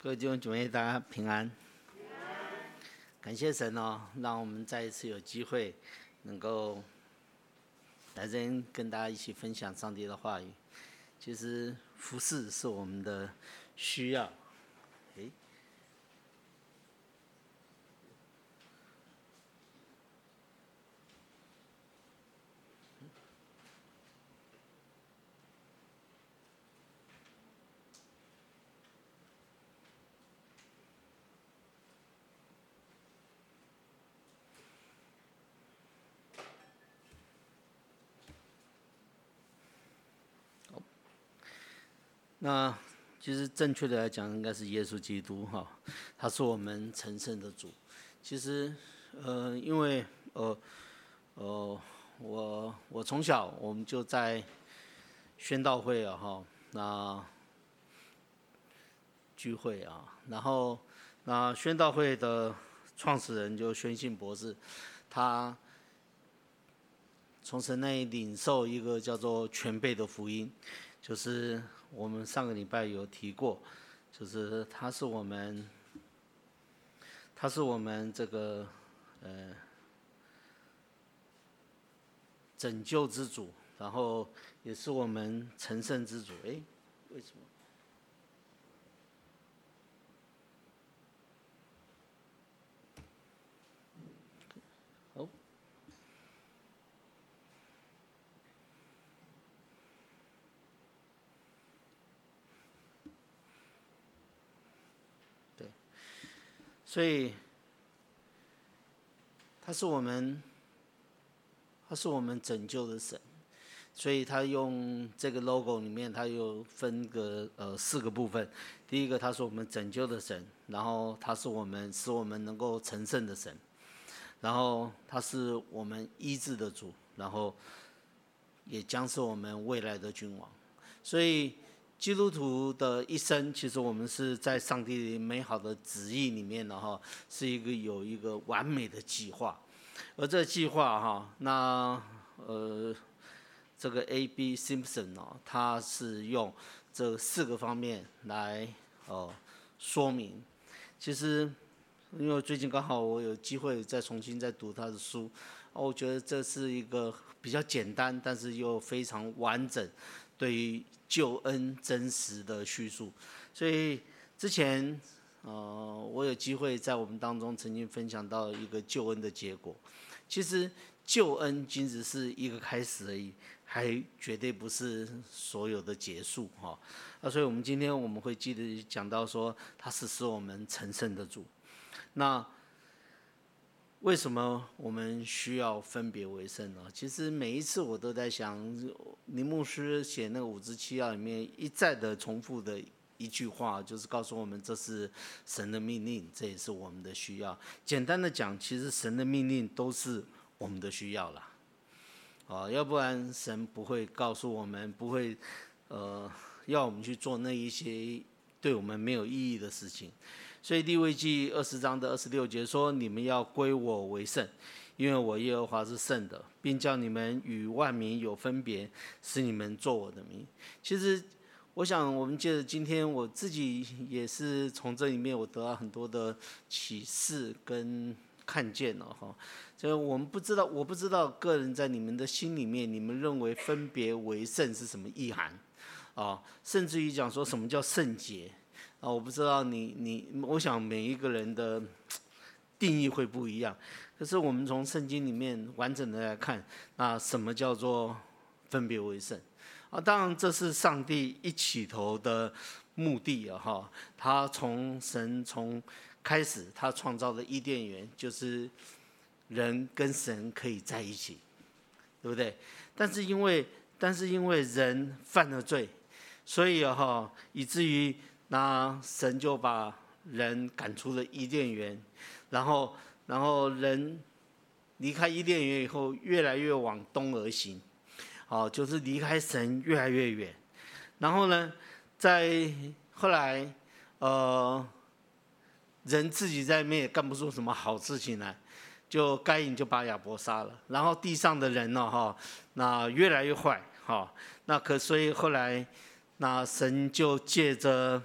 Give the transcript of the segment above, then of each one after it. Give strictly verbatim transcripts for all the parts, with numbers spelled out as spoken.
各位弟兄姐妹，大家平安。感谢神哦，让我们再一次有机会能够来这边跟大家一起分享上帝的话语。其实服事是我们的需要。诶那其实正确的来讲，应该是耶稣基督哈，他是我们成圣的主。其实，呃，因为呃呃，我我从小我们就在宣道会啊哈，那聚会啊，然后那宣道会的创始人就宣信博士，他从神那里领受一个叫做全备的福音，就是我们上个礼拜有提过，就是他是我们，他是我们这个呃拯救之主，然后也是我们成圣之主。哎，为什么？哦，对，所以他是我们。他是我们拯救的神，所以他用这个 logo 里面，他有分个呃四个部分。第一个，他是我们拯救的神，然后他是我们使我们能够成圣的神，然后他是我们医治的主，然后也将是我们未来的君王。所以基督徒的一生，其实我们是在上帝美好的旨意里面的哈，是一个有一个完美的计划。而这个计划哈，那呃，这个 A B Simpson 哦，他是用这四个方面来哦、呃、说明。其实，因为最近刚好我有机会再重新再读他的书，我觉得这是一个比较简单，但是又非常完整，对于救恩真实的叙述。所以之前。呃，我有机会在我们当中曾经分享到一个救恩的结果。其实救恩仅只是一个开始而已，还绝对不是所有的结束哈。那所以我们今天我们会记得讲到说，他是使我们成圣的主。那为什么我们需要分别为圣呢？其实每一次我都在想，林牧师写那个五支七要里面一再的重复的。一句话就是告诉我们，这是神的命令，这也是我们的需要。简单的讲，其实神的命令都是我们的需要啦，啊，要不然神不会告诉我们，不会呃要我们去做那一些对我们没有意义的事情。所以利未记二十章的二十六节说：“你们要归我为圣，因为我耶和华是圣的，并叫你们与万民有分别，使你们做我的名。”其实。我想，我们借着今天，我自己也是从这里面，我得到很多的启示跟看见了哈。就我们不知道，我不知道个人在你们的心里面，你们认为分别为圣是什么意涵啊？甚至于讲说什么叫圣洁啊？我不知道你你，我想每一个人的定义会不一样。可是我们从圣经里面完整的来看，那什么叫做分别为圣？啊，当然这是上帝一起头的目的啊！哈，他从神从开始，他创造的伊甸园就是人跟神可以在一起，对不对？但是因为但是因为人犯了罪，所以哈，以至于那神就把人赶出了伊甸园，然后然后人离开伊甸园以后，越来越往东而行。哦，就是离开神越来越远，然后呢，在后来，呃，人自己在那边也干不出什么好事情来，就该隐就把亚伯杀了，然后地上的人呢，哈，那越来越坏，哈，那可所以后来，那神就借着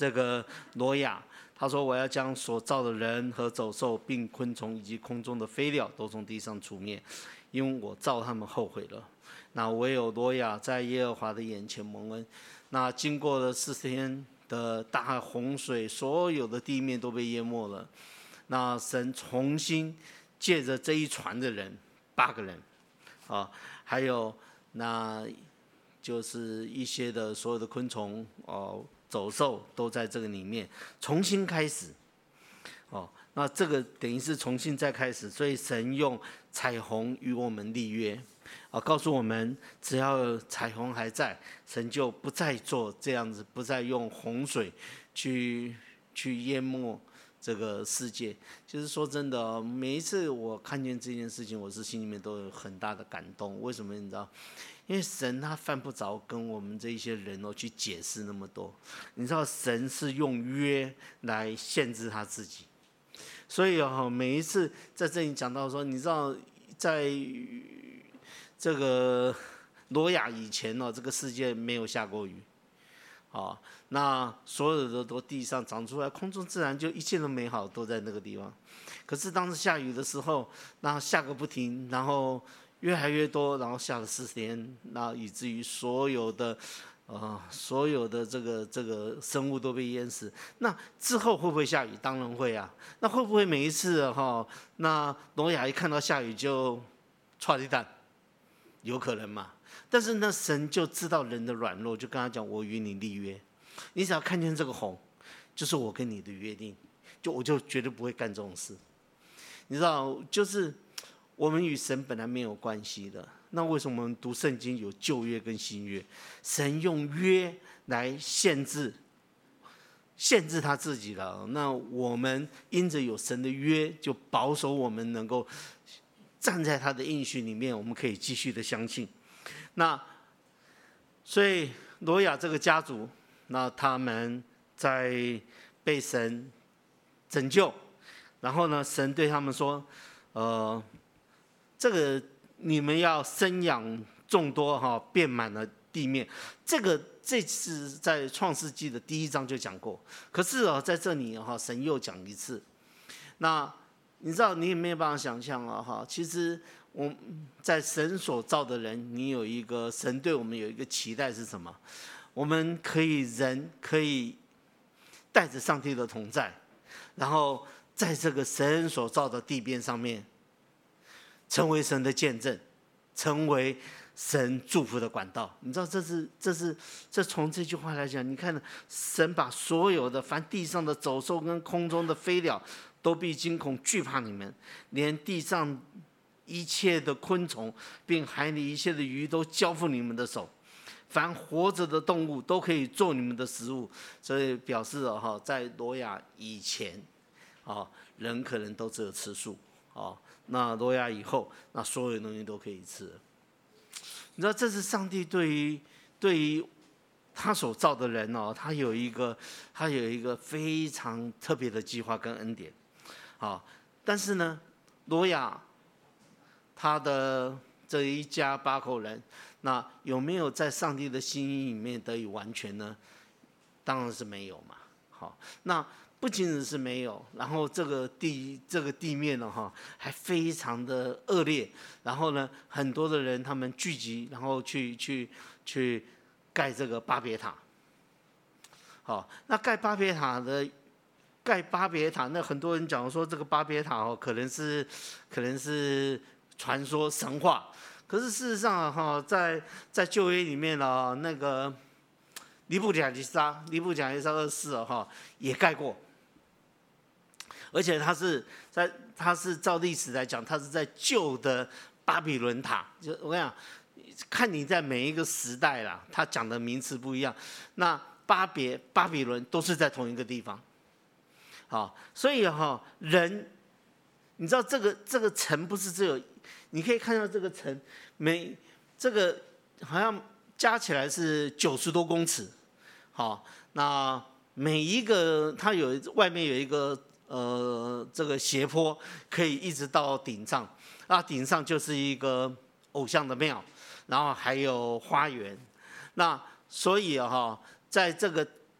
这个挪亚，他说我要将所造的人和走兽，并昆虫以及空中的飞鸟都从地上除灭，因为我造他们后悔了。那唯有挪亚在耶和华的眼前蒙恩。那经过了四十天的大洪水，所有的地面都被淹没了。那神重新借着这一船的人，八个人，啊，还有那就是一些的所有的昆虫哦、走兽都在这个里面重新开始，哦，那这个等于是重新再开始，所以神用彩虹与我们立约。啊，告诉我们，只要彩虹还在，神就不再做这样子，不再用洪水去去淹没这个世界。就是说真的，每一次我看见这件事情，我是心里面都有很大的感动。为什么你知道？因为神他犯不着跟我们这一些人哦去解释那么多。你知道，神是用约来限制他自己。所以哦，每一次在这里讲到说，你知道在这个挪亚以前哦，这个世界没有下过雨，哦，那所有的都地上长出来，空中自然就一切的美好都在那个地方。可是当时下雨的时候，那下个不停，然后越来越多，然后下了四十天，那以至于所有的呃所有的这个这个生物都被淹死。那之后会不会下雨？当然会啊。那会不会每一次哈、哦，那挪亚一看到下雨就唰一蛋？有可能嘛？但是呢，神就知道人的软弱，就跟他讲：“我与你立约，你只要看见这个红，就是我跟你的约定，就我就绝对不会干这种事。”你知道，就是我们与神本来没有关系的，那为什么我们读圣经有旧约跟新约？神用约来限制，限制他自己了。那我们因着有神的约，就保守我们能够站在他的应许里面，我们可以继续的相信。那所以挪亚这个家族，那他们在被神拯救，然后呢，神对他们说：“呃，这个你们要生养众多哈，遍满了地面。”这个这次在创世纪的第一章就讲过，可是哦，在这里哈，神又讲一次。那你知道，你也没有办法想象啊，哈！其实我在神所造的人，你有一个神对我们有一个期待是什么？我们可以人可以带着上帝的同在，然后在这个神所造的地边上面，成为神的见证，成为神祝福的管道。你知道，这是这是这从这句话来讲，你看，神把所有的凡地上的走兽跟空中的飞鸟，都必惊恐惧怕你们，连地上一切的昆虫，并海里一切的鱼都交付你们的手。凡活着的动物都可以做你们的食物。所以表示了哈，在挪亚以前，啊，人可能都只有吃素，啊，那挪亚以后，那所有东西都可以吃了。你知道，这是上帝对于对于他所造的人哦，他有一个他有一个非常特别的计划跟恩典。好，但是呢，挪亚他的这一家八口人，那有没有在上帝的心意里面得以完全呢？当然是没有嘛。好，那不仅仅是没有，然后这个地这个地面呢，哈，还非常的恶劣。然后呢，很多的人他们聚集，然后去去去盖这个巴别塔。好，那盖巴别塔的。盖巴别塔，那很多人讲说这个巴别塔哦，可能是可能是传说神话，可是事实上哈，在在旧约里面呢，那个尼布甲尼撒尼布甲尼撒二世哈也盖过，而且他是在他是照历史来讲，他是在旧的巴比伦塔，就我跟你讲，看你在每一个时代啦，他讲的名词不一样，那巴别巴比伦都是在同一个地方。好，所以哈，人，你知道这个这个城不是只有，你可以看到这个城，每这个好像加起来是九十多公尺，好，那每一个它有外面有一个呃这个斜坡，可以一直到顶上，那顶上就是一个偶像的庙，然后还有花园，那所以哈，在这个。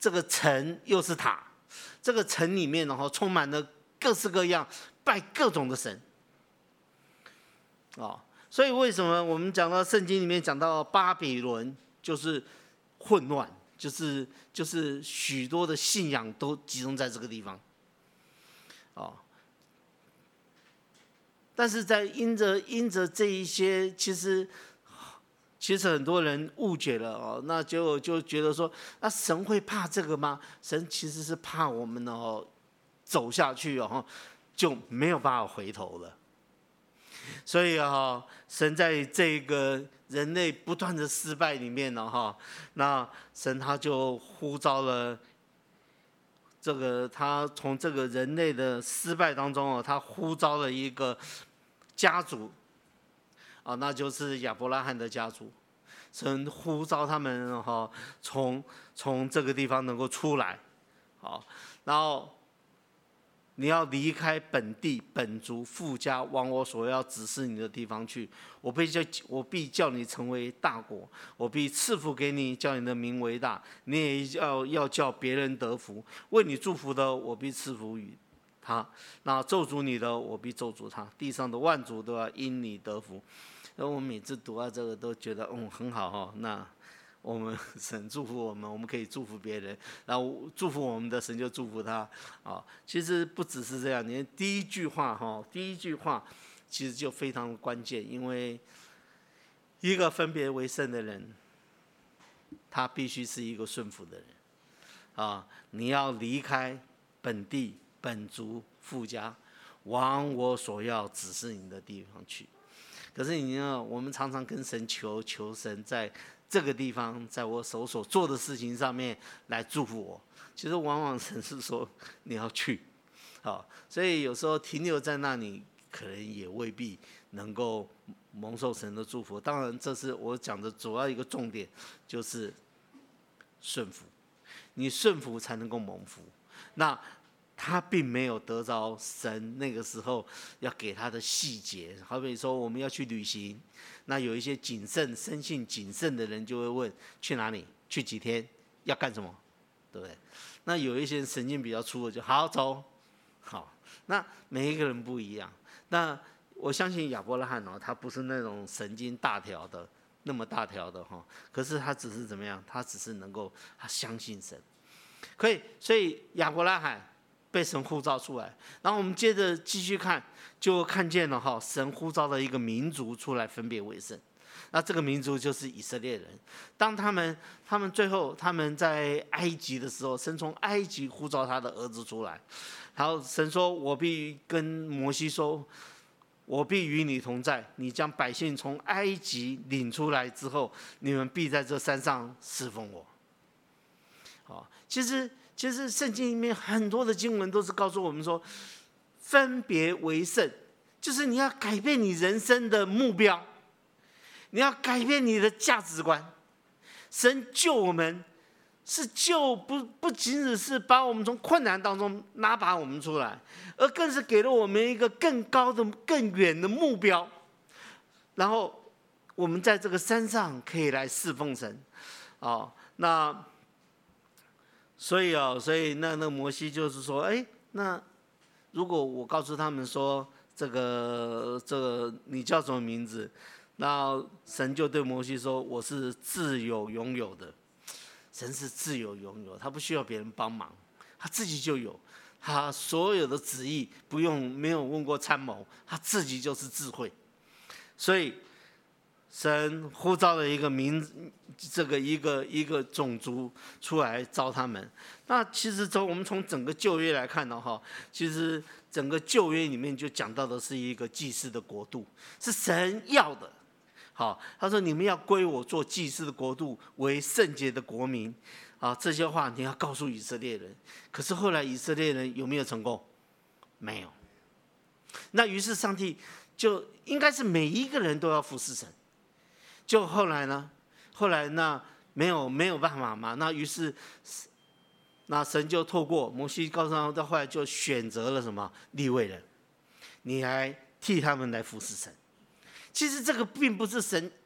这个城又是塔，这个城里面然后充满了各式各样拜各种的神。哦，所以为什么我们讲到圣经里面讲到巴比伦就是混乱，就是就是许多的信仰都集中在这个地方。哦，但是在因着因着这一些，其实其实很多人误解了哦，那就就觉得说，那神会怕这个吗？神其实是怕我们哦走下去哦，就没有办法回头了。所以啊，神在这个人类不断的失败里面呢，哈，那神他就呼召了这个，他从这个人类的失败当中哦，他呼召了一个家族，啊，那就是亚伯拉罕的家族。神呼召他们哈，从从这个地方能够出来，好，然后。你要离开本地本族父家，往我所要指示你的地方去。我必叫我必叫你成为大国，我必赐福给你，叫你的名为大。你也要要叫别人得福。为你祝福的，我必赐福于他；那咒诅你的，我必咒诅他。地上的万族都要因你得福。然后我每次读到这个，都觉得嗯很好哈。那我们神祝福我们，我们可以祝福别人，然后祝福我们的神就祝福他啊。其实不只是这样，你第一句话哈，第一句话其实就非常关键，因为一个分别为圣的人，他必须是一个顺服的人啊。你要离开本地本族父家，往我所要指示你的地方去。可是你呢，我们常常跟神求，求神在这个地方，在我手所做的事情上面来祝福我。其实往往神是说你要去，好，所以有时候停留在那里，可能也未必能够蒙受神的祝福。当然，这是我讲的主要一个重点，就是顺服。你顺服才能够蒙福。那他并没有得着神那个时候要给他的细节，好比说我们要去旅行，那有一些谨慎、生性谨慎的人就会问去哪里、去几天、要干什么，对不对？那有一些人神经比较粗的就好走，好，那每一个人不一样。那我相信亚伯拉罕哦，他不是那种神经大条的，那么大条的哈，可是他只是怎么样？他只是能够他相信神，可以，所以亚伯拉罕被神呼召出来，然后我们接着继续看，就看见了哈，神呼召了一个民族出来分别为圣。那这个民族就是以色列人。当他们他们最后他们在埃及的时候，神从埃及呼召他的儿子出来，然后神说：“我必跟摩西说，我必与你同在。你将百姓从埃及领出来之后，你们必在这山上侍奉我。”好，其实。其实圣经里面很多的经文都是告诉我们说，分别为圣，就是你要改变你人生的目标，你要改变你的价值观。神救我们是救不不仅仅是把我们从困难当中拉拔我们出来，而更是给了我们一个更高的、更远的目标。然后我们在这个山上可以来侍奉神，哦，那。所以啊，所以那那摩西就是说，哎，那如果我告诉他们说，这个这个你叫什么名字？那神就对摩西说，我是自有拥有的。神是自有拥有，他不需要别人帮忙，他自己就有，他所有的旨意不用没有问过参谋，他自己就是智慧。所以神呼召了一个民，这个一个一个种族出来招他们。那其实从我们从整个旧约来看的话，其实整个旧约里面就讲到的是一个祭司的国度，是神要的。好，他说你们要归我做祭司的国度，为圣洁的国民。啊，这些话你要告诉以色列人。可是后来以色列人有没有成功？没有。那于是上帝就应该是每一个人都要服侍神。就后来呢？后来那没有没有办法嘛？那于是，那神就透过摩西告诉他们，到后来就选择了什么利未人，你来替他们来服侍神。其实这个并不是神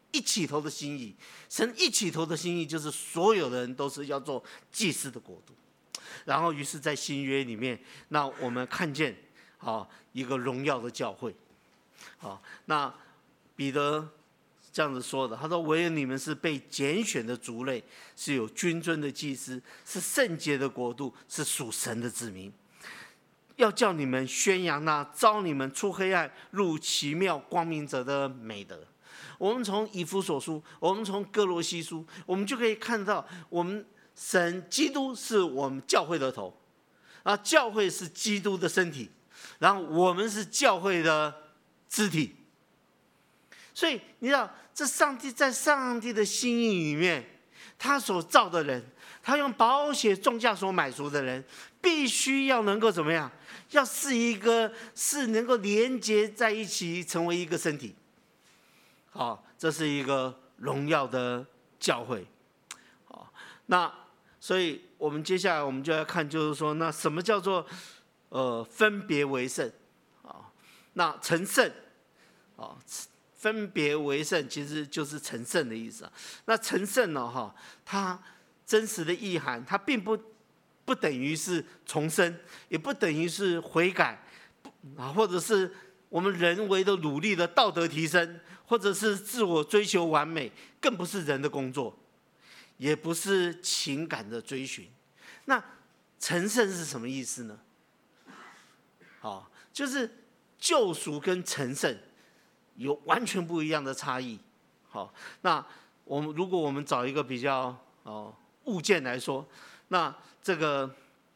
一起头的心意。神一起头的心意就是所有的人都是要做祭司的国度。然后，于是，在新约里面，那我们看见啊一个荣耀的教会。好，那彼得这样子说的，他说：“唯有你们是被拣选的族类，是有君尊的祭司，是圣洁的国度，是属神的子民。要叫你们宣扬那召你们出黑暗入奇妙光明者的美德。”我们从以弗所书，我们从哥罗西书，我们就可以看到，我们神基督是我们教会的头，啊，教会是基督的身体，然后我们是教会的肢体。所以你知道，这上帝在上帝的心意里面，他所造的人，他用宝血重价所买赎的人，必须要能够怎么样？要是一个是能够连接在一起，成为一个身体。好，这是一个荣耀的教会。好，那所以我们接下来我们就要看，就是说，那什么叫做呃分别为圣？啊，那成圣，啊，分别为圣其实就是成圣的意思啊。那成圣呢，哈，它真实的意涵，它并不不等于是重生，也不等于是悔改，啊，或者是我们人为的努力的道德提升，或者是自我追求完美，更不是人的工作，也不是情感的追寻。那成圣是什么意思呢？好，就是救赎跟成圣有完全不一样的差异。好，那我们如果我们找一个比较哦物件来说，那这个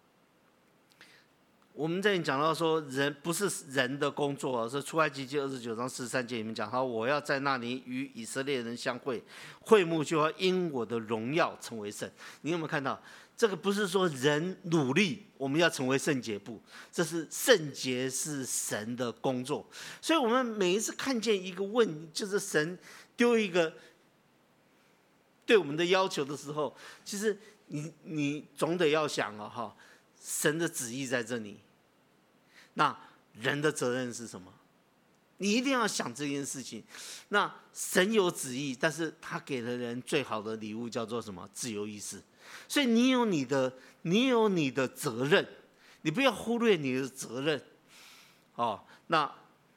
我们这里讲到说，人不是人的工作，是出埃及记二十九章四十三节里面讲，他我要在那里与以色列人相会，会幕就要因我的荣耀成为圣。你有没有看到？这个不是说人努力我们要成为圣洁，不，这是圣洁是神的工作。所以我们每一次看见一个问，就是神丢一个对我们的要求的时候，其实你你总得要想啊，哈，神的旨意在这里，那人的责任是什么？你一定要想这件事情。那神有旨意，但是他给了人最好的礼物叫做什么？自由意志。所以你有你的，你有你的责任，你不要忽略你的责任。哦，那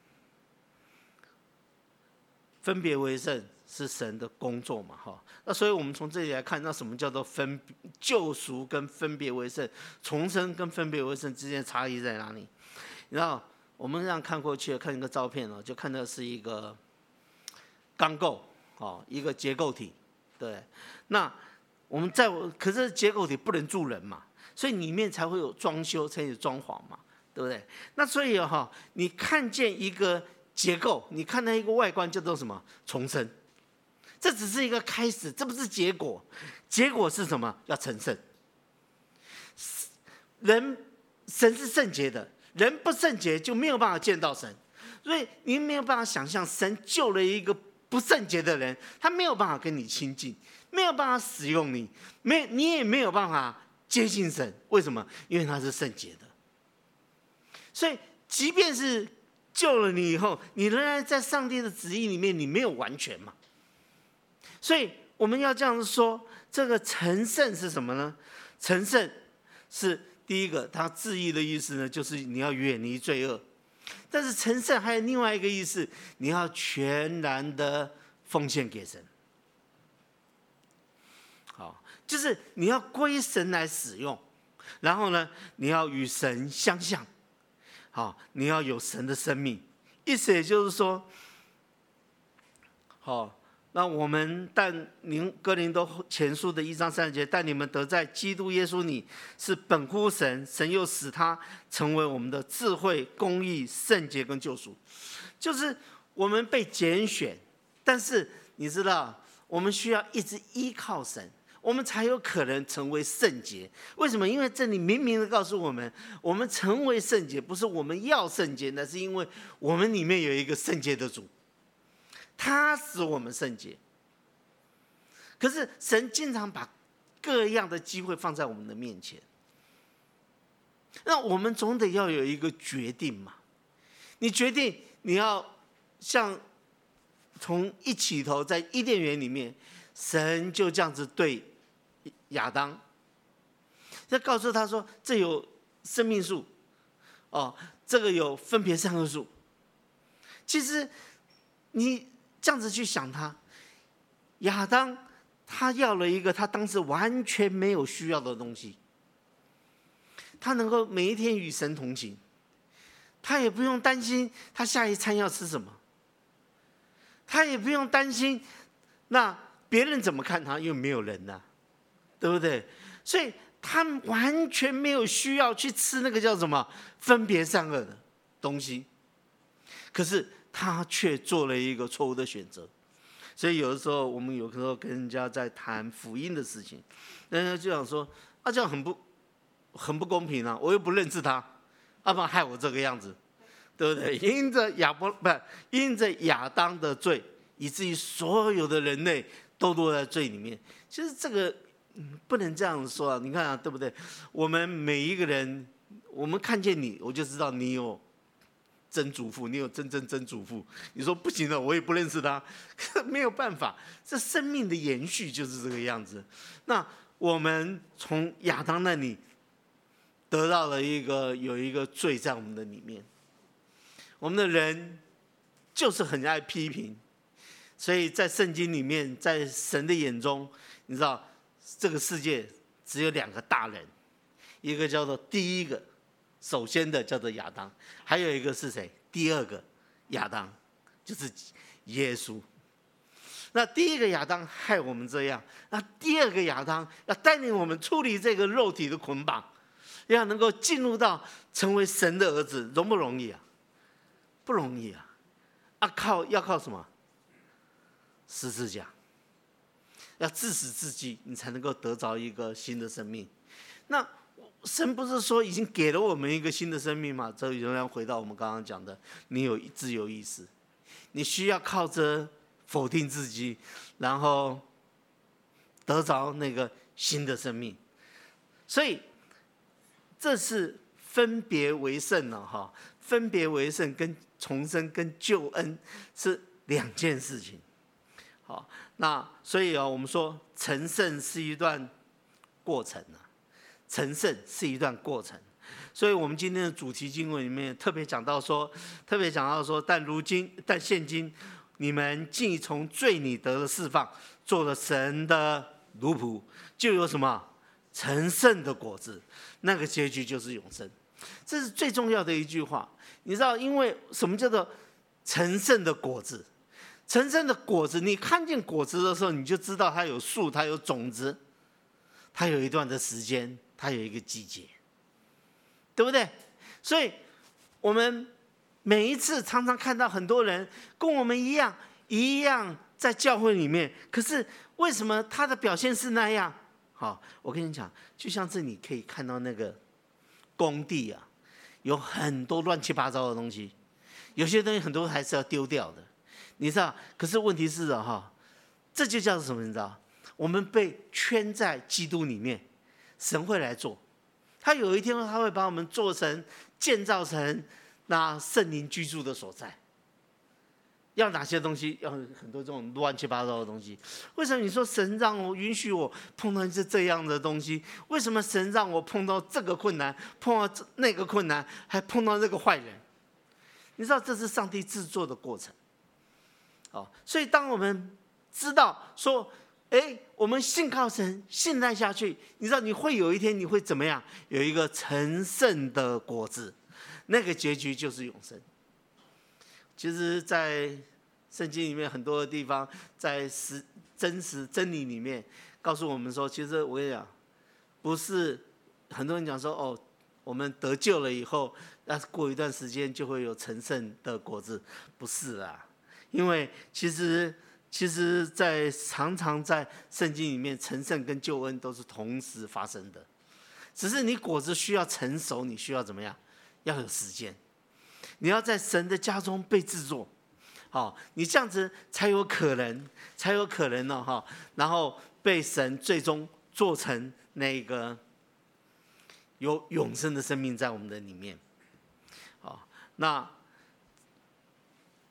分别为圣是神的工作嘛，哈。那所以我们从这里来看，那什么叫做分救赎跟分别为圣，重生跟分别为圣之间的差异在哪里？你知道，我们这样看过去，看一个照片哦，就看到是一个钢构，哦，一个结构体，对。那我们在，可是结构体不能住人嘛，所以里面才会有装修，才有装潢嘛，对不对？那所以哈、哦，你看见一个结构，你看到一个外观叫做什么？重生。这只是一个开始，这不是结果。结果是什么？要成圣。人，神是圣洁的，人不圣洁就没有办法见到神，所以你没有办法想象神救了一个不圣洁的人，他没有办法跟你亲近。没有办法使用你，没你也没有办法接近神。为什么？因为他是圣洁的。所以，即便是救了你以后，你仍然在上帝的旨意里面，你没有完全嘛。所以我们要这样子说，这个成圣是什么呢？成圣是第一个，它字义的意思呢，就是你要远离罪恶。但是成圣还有另外一个意思，你要全然的奉献给神。好，就是你要归神来使用，然后呢，你要与神相像，好，你要有神的生命。意思也就是说，好，那我们但您哥林多前书的一章三节，但你们得在基督耶稣里是本乎神，神又使他成为我们的智慧、公义、圣洁跟救赎。就是我们被拣选，但是你知道，我们需要一直依靠神。我们才有可能成为圣洁。为什么？因为这里明明的告诉我们，我们成为圣洁不是我们要圣洁，那是因为我们里面有一个圣洁的主，他使我们圣洁。可是神经常把各样的机会放在我们的面前，那我们总得要有一个决定嘛。你决定你要像从一起头在伊甸园里面，神就这样子对亚当，要告诉他说：这有生命树，哦，这个有分别善恶树。其实你这样子去想他，亚当他要了一个他当时完全没有需要的东西，他能够每一天与神同行，他也不用担心他下一餐要吃什么，他也不用担心那别人怎么看他，因为没有人呐、啊，对不对？所以他完全没有需要去吃那个叫什么分别善恶的东西，可是他却做了一个错误的选择。所以有的时候我们有时候跟人家在谈福音的事情，人家就想说啊，这样很不很不公平啊，我又不认识他，要不然害我这个样子，对不对？因着亚伯不因着亚当的罪，以至于所有的人类都落在罪里面。其实这个、嗯、不能这样说啊，你看啊，对不对？我们每一个人，我们看见你，我就知道你有曾祖父，你有曾曾曾祖父。你说不行了，我也不认识他，没有办法，这生命的延续就是这个样子。那我们从亚当那里得到了一个有一个罪在我们的里面，我们的人就是很爱批评，所以在圣经里面，在神的眼中，你知道这个世界只有两个大人，一个叫做第一个。首先的叫做亚当，还有一个是谁？第二个亚当就是耶稣。那第一个亚当害我们这样，那第二个亚当要带领我们处理这个肉体的捆绑，要能够进入到成为神的儿子，容不容易啊？不容易啊！啊靠，要靠什么？十字架，要自死自己，你才能够得着一个新的生命。那神不是说已经给了我们一个新的生命吗？这仍然回到我们刚刚讲的，你有自由意识，你需要靠着否定自己，然后得着那个新的生命。所以这是分别为圣了哈，分别为圣跟重生跟救恩是两件事情。好，那所以啊，我们说成圣是一段过程啊。成圣是一段过程，所以我们今天的主题经文里面特别讲到说，特别讲到说，但如今，但现今，你们既从罪里得了释放，做了神的奴仆，就有什么成圣的果子，那个结局就是永生。这是最重要的一句话，你知道，因为什么叫做成圣的果子？成圣的果子，你看见果子的时候，你就知道它有树，它有种子，它有一段的时间。它有一个季节，对不对？所以我们每一次常常看到很多人跟我们一样一样在教会里面，可是为什么他的表现是那样？好，我跟你讲，就像是你可以看到那个工地啊，有很多乱七八糟的东西，有些东西很多还是要丢掉的，你知道？可是问题是啊，哈，这就叫做什么？你知道？我们被圈在基督里面。神会来做，他有一天他会把我们做成、建造成那圣灵居住的所在。要哪些东西？要很多这种乱七八糟的东西。为什么你说神让我允许我碰到是这样的东西？为什么神让我碰到这个困难，碰到那个困难，还碰到那个坏人？你知道这是上帝制作的过程。哦，所以当我们知道说，哎，我们信靠神，信赖下去，你知道你会有一天你会怎么样？有一个成圣的果子，那个结局就是永生。其实，在圣经里面很多的地方，在实真实真理里面告诉我们说，其实我跟你讲，不是很多人讲说哦，我们得救了以后，那过一段时间就会有成圣的果子，不是啦，因为其实。其实在常常在圣经里面，成圣跟救恩都是同时发生的，只是你果子需要成熟，你需要怎么样？要有时间，你要在神的家中被制作，好，你这样子才有可能，才有可能呢，哈，然后被神最终做成那个有永生的生命在我们的里面，好，那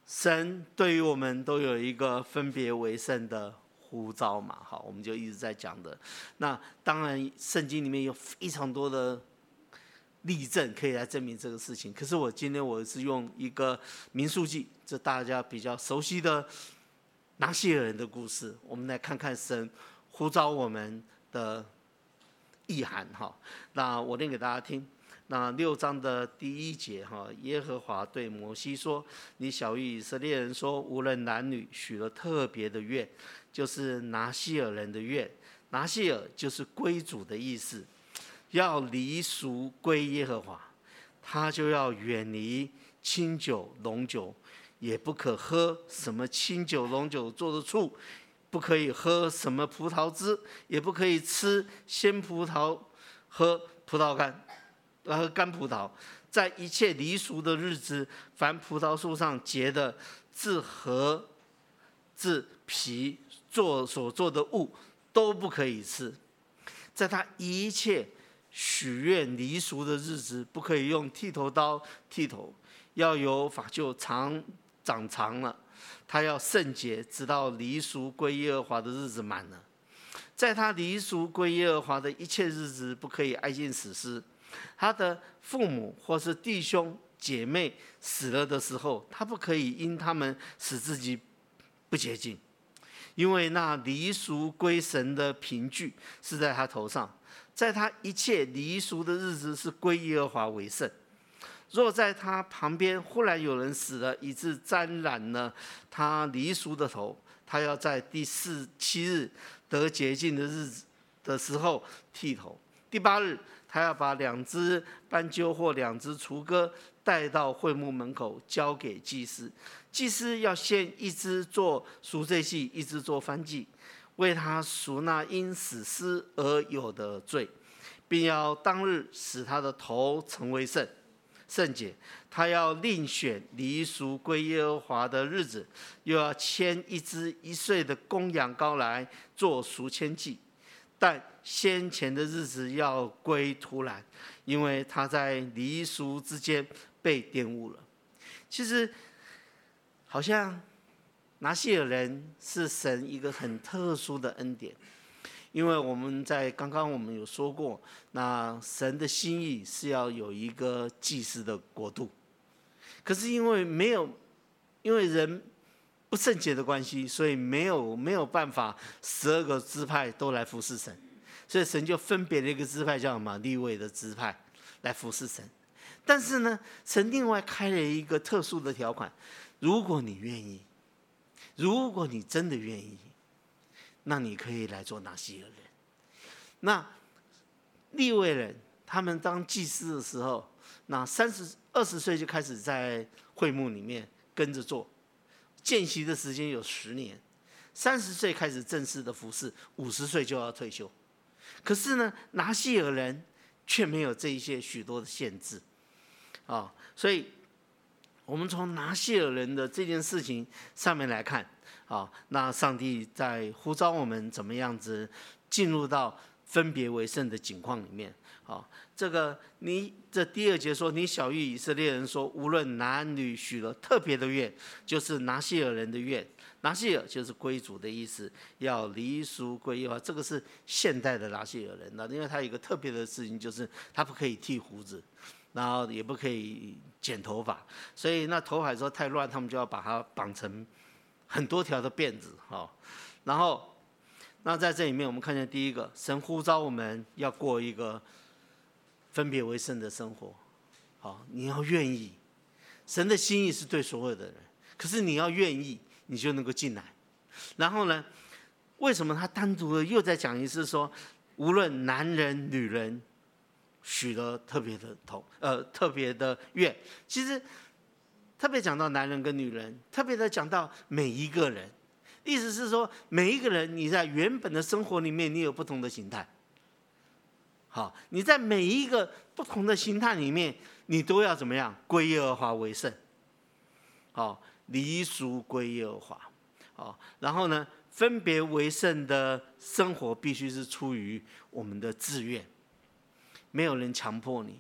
神对于我们都有一个分别为圣的呼召嘛，好，我们就一直在讲的。那当然，圣经里面有非常多的例证可以来证明这个事情。可是我今天我是用一个民数记，这大家比较熟悉的拿西尔人的故事，我们来看看神呼召我们的意涵哈。那我念给大家听。那六章的第一节哈，耶和华对摩西说：“你晓谕以色列人说，无论男女，许了特别的愿，就是拿西尔人的愿。拿西尔就是归主的意思，要离俗归耶和华，他就要远离清酒、浓酒，也不可喝什么清酒、浓酒做的醋，不可以喝什么葡萄汁，也不可以吃鲜葡萄，喝葡萄干。”喝干葡萄，在一切离俗的日子，凡葡萄树上结的自核自皮做所做的物，都不可以吃。在他一切许愿离俗的日子，不可以用剃头刀剃头，要有发就长长长了。他要圣洁，直到离俗归耶和华的日子满了。在他离俗归耶和华的一切日子，不可以挨近死尸。他的父母或是弟兄姐妹死了的时候，他不可以因他们使自己不洁净，因为那离俗归神的凭据是在他头上。在他一切离俗的日子，是归耶和华为圣。若在他旁边忽然有人死了，以致沾染了他离俗的头，他要在第四七日得洁净的日子的时候剃头。第八日，他要把两只斑鸠或两只雏鸽带到会幕门口，交给祭司。祭司要献一只做赎罪祭，一只做燔祭，为他赎那因死尸而有的罪，并要当日使他的头成为圣圣洁。他要另选离俗归耶和华的日子，又要牵一只一岁的公羊羔来做赎愆祭。但先前的日子要归突然，因为他在离俗之间被玷污了。其实，好像拿西尔人是神一个很特殊的恩典，因为我们在刚刚我们有说过，那神的心意是要有一个祭司的国度，可是因为没有，因为人不圣洁的关系，所以没有没有办法十二个支派都来服侍神，所以神就分别了一个支派叫什么利未的支派来服侍神。但是呢，神另外开了一个特殊的条款，如果你愿意，如果你真的愿意，那你可以来做拿西尔人。那利未人他们当祭司的时候，那三十二十岁就开始在会幕里面跟着做。见习的时间有十年，三十岁开始正式的服侍，五十岁就要退休。可是呢，拿西尔人却没有这一些许多的限制，啊、哦，所以我们从拿西尔人的这件事情上面来看，啊、哦，那上帝在呼召我们怎么样子进入到分别为圣的境况里面。好，这个你这第二节说，你晓谕以色列人说，无论男女许了特别的愿，就是拿西尔人的愿。拿西尔就是归主的意思，要离俗归耶和华。这个是现代的拿西尔人，那因为他有一个特别的事情，就是他不可以剃胡子，然后也不可以剪头发，所以那头发说太乱，他们就要把它绑成很多条的辫子，哈，然后那在这里面我们看见第一个，神呼召我们要过一个分别为圣的生活，好，你要愿意，神的心意是对所有的人，可是你要愿意，你就能够进来。然后呢，为什么他单独的又再讲一次说，无论男人女人许了特别的头，呃，特别的愿，其实特别讲到男人跟女人，特别的讲到每一个人，意思是说，每一个人你在原本的生活里面，你有不同的形态。好，你在每一个不同的形态里面，你都要怎么样？归耶和华为圣。好，离俗归耶和华。好，然后呢，分别为圣的生活必须是出于我们的自愿，没有人强迫你。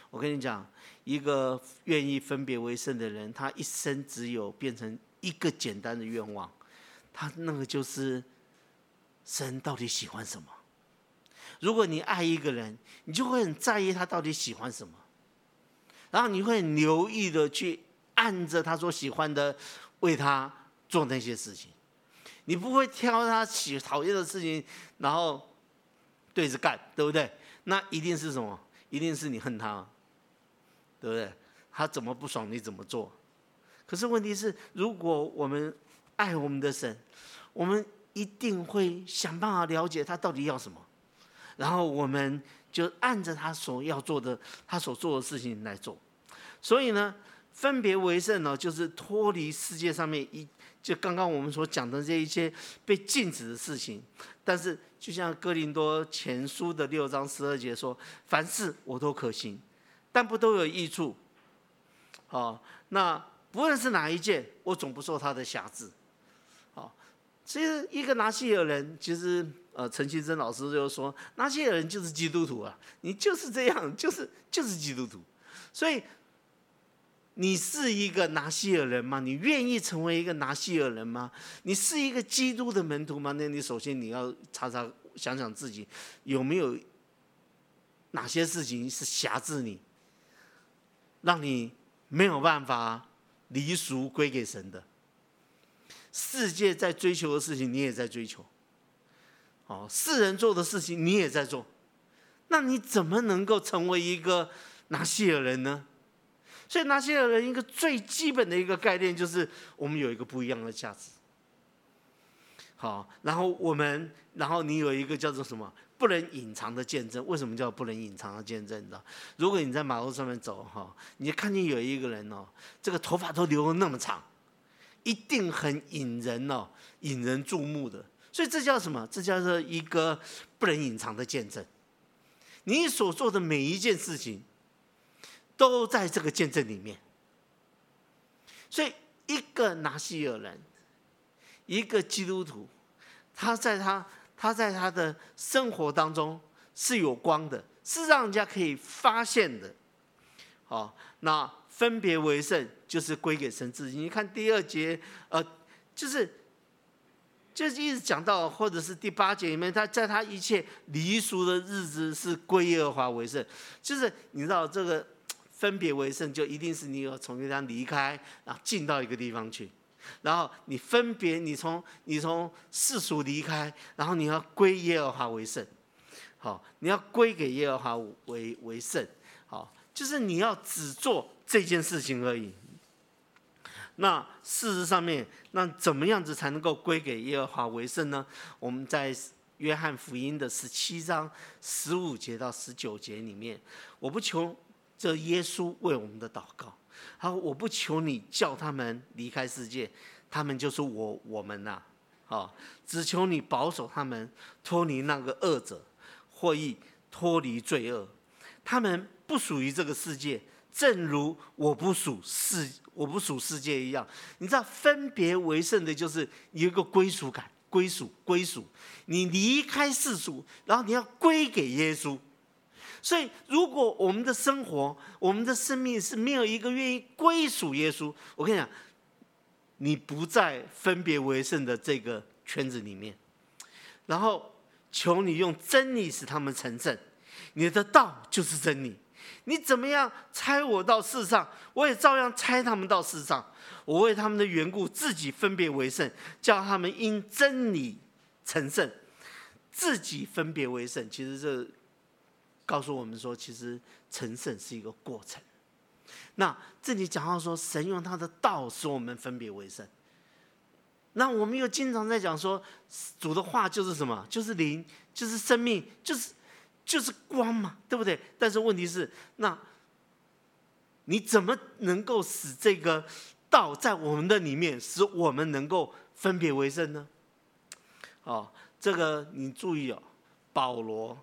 我跟你讲，一个愿意分别为圣的人，他一生只有变成一个简单的愿望，他那个就是神到底喜欢什么。如果你爱一个人，你就会很在意他到底喜欢什么，然后你会很留意的去按着他所喜欢的为他做那些事情，你不会挑他喜讨厌的事情然后对着干，对不对？那一定是什么？一定是你恨他，对不对？他怎么不爽你怎么做。可是问题是，如果我们爱我们的神，我们一定会想办法了解他到底要什么，然后我们就按着他所要做的他所做的事情来做。所以呢，分别为圣呢，就是脱离世界上面一就刚刚我们所讲的这一些被禁止的事情。但是就像哥林多前书的六章十二节说，凡事我都可行，但不都有益处。好，那不论是哪一件，我总不受他的辖制。好，其实一个拿西尔人，其实呃陈其贞老师就说，拿西尔人就是基督徒啊，你就是这样，就是就是基督徒。所以你是一个拿西尔人吗？你愿意成为一个拿西尔人吗？你是一个基督的门徒吗？那你首先你要查查想想自己有没有哪些事情是辖制你，让你没有办法离俗归给神的。世界在追求的事情你也在追求，哦，世人做的事情你也在做，那你怎么能够成为一个拿西尔人呢？所以拿西尔人一个最基本的一个概念就是我们有一个不一样的价值。好，然后我们，然后你有一个叫做什么不能隐藏的见证。为什么叫不能隐藏的见证？你知道，如果你在马路上面走哈，你看见有一个人哦，这个头发都留得那么长，一定很引人哦，引人注目的。所以这叫什么？这叫做一个不能隐藏的见证。你所做的每一件事情都在这个见证里面。所以一个拿西尔人，一个基督徒，他在他他在他的生活当中是有光的，是让人家可以发现的。好，那分别为圣就是归给神自己。你看第二节，呃，就是就是一直讲到，或者是第八节里面，他在他一切离俗的日子是归耶和华为圣。就是你知道这个分别为圣，就一定是你有从一个地方离开，然后进到一个地方去，然后你分别，你从你从世俗离开，然后你要归耶和华为圣。好，你要归给耶和华为为圣。好，就是你要只做这件事情而已。那事实上面，那怎么样子才能够归给耶和华为圣呢？我们在约翰福音的十七章十五节到十九节里面，我不求这耶稣为我们的祷告，好，我不求你叫他们离开世界，他们就是我我们呐、啊，好，只求你保守他们脱离那个恶者，或亦脱离罪恶。他们不属于这个世界，正如我不属世我不属世界一样。你知道分别为圣的就是有一个归属感，归属归属。你离开世俗，然后你要归给耶稣。所以如果我们的生活我们的生命是没有一个愿意归属耶稣，我跟你讲，你不在分别为圣的这个圈子里面。然后求你用真理使他们成圣，你的道就是真理。你怎么样差我到世上，我也照样差他们到世上。我为他们的缘故自己分别为圣，叫他们因真理成圣。自己分别为圣，其实这告诉我们说，其实成圣是一个过程。那这里讲到说，神用他的道使我们分别为圣。那我们又经常在讲说，主的话就是什么？就是灵，就是生命，就是就是光嘛，对不对？但是问题是，那你怎么能够使这个道在我们的里面，使我们能够分别为圣呢？哦，这个你注意哦，保罗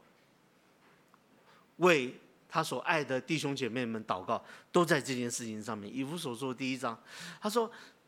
为他所爱的弟兄姐妹们祷告，都在这件事情上面。以弗所书第一章，他说：“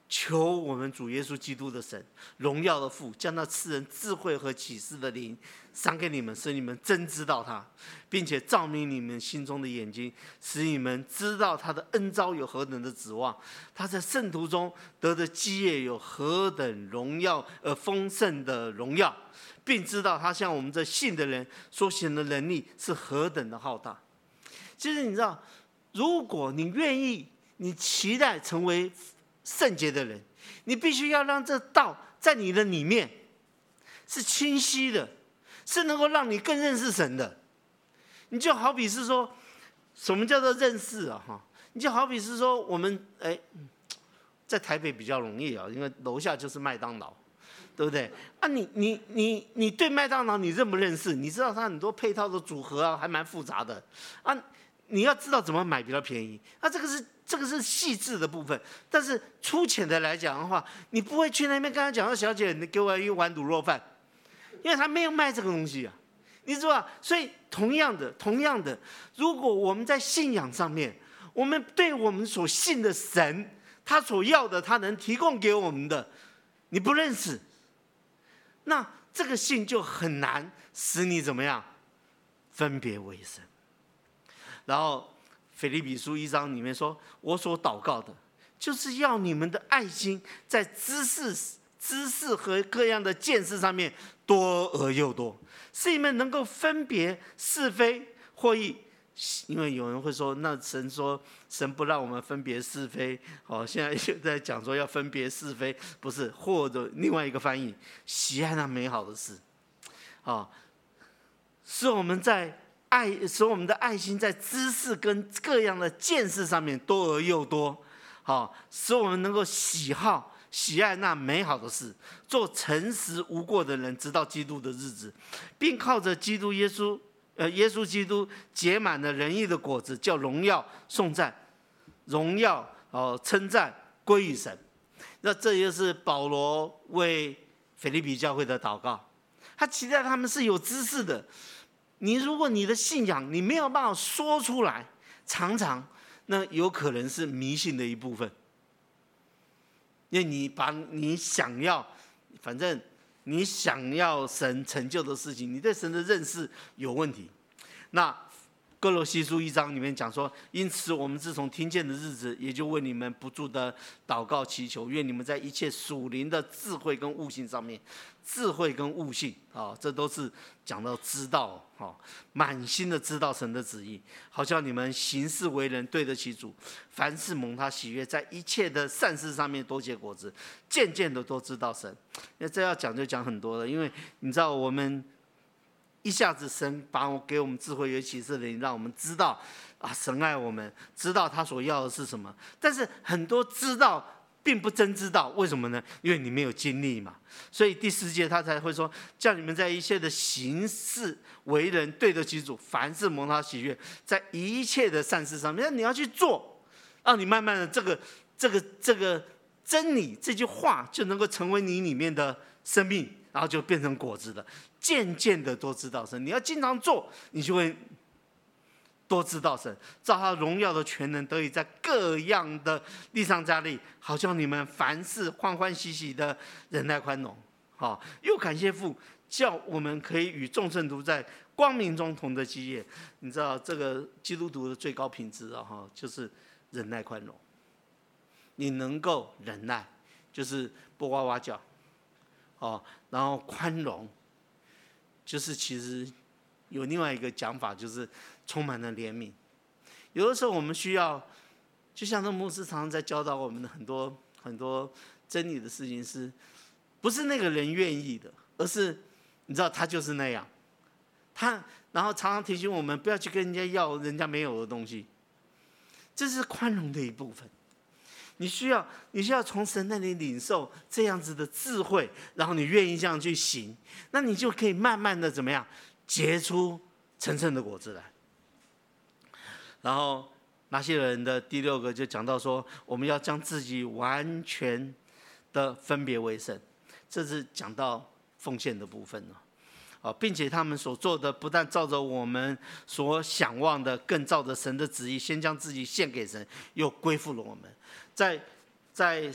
求我们主耶稣基督的神，荣耀的父，将那赐人智慧和启示的灵赏给你们，使你们真知道他，并且照明你们心中的眼睛，使你们知道他的恩召有何等的指望，他在圣徒中得的基业有何等荣耀而丰盛的荣耀，并知道他向我们这信的人所显的能力是何等的浩大。其实你知道，如果你愿意，你期待成为圣洁的人，你必须要让这道在你的里面是清晰的，是能够让你更认识神的。你就好比是说，什么叫做认识啊？哈，你就好比是说，我们哎，在台北比较容易啊，因为楼下就是麦当劳，对不对？啊你，你你你对麦当劳你认不认识？你知道它很多配套的组合啊，还蛮复杂的啊。你要知道怎么买比较便宜，那、啊、这个是这个是细致的部分。但是粗浅的来讲的话，你不会去那边跟他讲说，小姐，你给我一碗卤肉饭，因为他没有卖这个东西啊，你知道吧？所以同样的，同样的，如果我们在信仰上面，我们对我们所信的神，他所要的，他能提供给我们的，你不认识，那这个信就很难使你怎么样分别为圣。然后腓立比书一章里面说，我所祷告的就是要你们的爱心在知识知识和各样的见识上面多而又多，使你们能够分别是非或义。因为有人会说，那神说神不让我们分别是非，哦，现在又在讲说要分别是非，不是，或者另外一个翻译，喜爱那美好的事，哦，使我们在爱，使我们的爱心在知识跟各样的见识上面多而又多，好，使我们能够喜好、喜爱那美好的事，做诚实无过的人，直到基督的日子，并靠着基督耶稣，呃，耶稣基督结满了仁义的果子，叫荣耀颂赞、荣耀哦称赞归于神。那这就是保罗为腓立比教会的祷告，他期待他们是有知识的。你如果你的信仰你没有办法说出来，常常那有可能是迷信的一部分，因为你把你想要，反正你想要神成就的事情，你对神的认识有问题。那哥罗西书一章里面讲说，因此我们自从听见的日子，也就为你们不住的祷告祈求，愿你们在一切属灵的智慧跟悟性上面，智慧跟悟性啊，这都是讲到知道，啊，满心的知道神的旨意，好像你们行事为人对得起主，凡事蒙他喜悦，在一切的善事上面多结果子，渐渐的都知道神。那这要讲就讲很多了，因为你知道我们一下子神把我给我们智慧有启示的灵，让我们知道啊，神爱我们，知道他所要的是什么。但是很多知道并不真知道，为什么呢？因为你没有经历嘛。所以第四节他才会说，叫你们在一切的行事为人对得起主，凡事蒙他喜悦，在一切的善事上面，你要去做，让你慢慢的这个这个这个真理这句话就能够成为你里面的生命，然后就变成果子了。渐渐的多知道神，你要经常做，你就会多知道神，照他荣耀的全能得以在各样的力上加力，好像你们凡事欢欢喜喜的忍耐宽容。好，又感谢父，叫我们可以与众圣徒在光明中同得基业。你知道这个基督徒的最高品质啊，就是忍耐宽容。你能够忍耐，就是不哇哇叫，哦，然后宽容，就是其实有另外一个讲法，就是充满了怜悯。有的时候我们需要，就像那牧师常常在教导我们的很多很多真理的事情是，不是那个人愿意的，而是你知道他就是那样，他然后常常提醒我们不要去跟人家要人家没有的东西，这是宽容的一部分。你需要，你需要从神那里领受这样子的智慧，然后你愿意这样去行，那你就可以慢慢的怎么样结出成圣的果子来。然后拿西人的第六个就讲到说，我们要将自己完全的分别为圣，这是讲到奉献的部分了。并且他们所做的不但照着我们所想望的，更照着神的旨意，先将自己献给神，又归附了我们。在在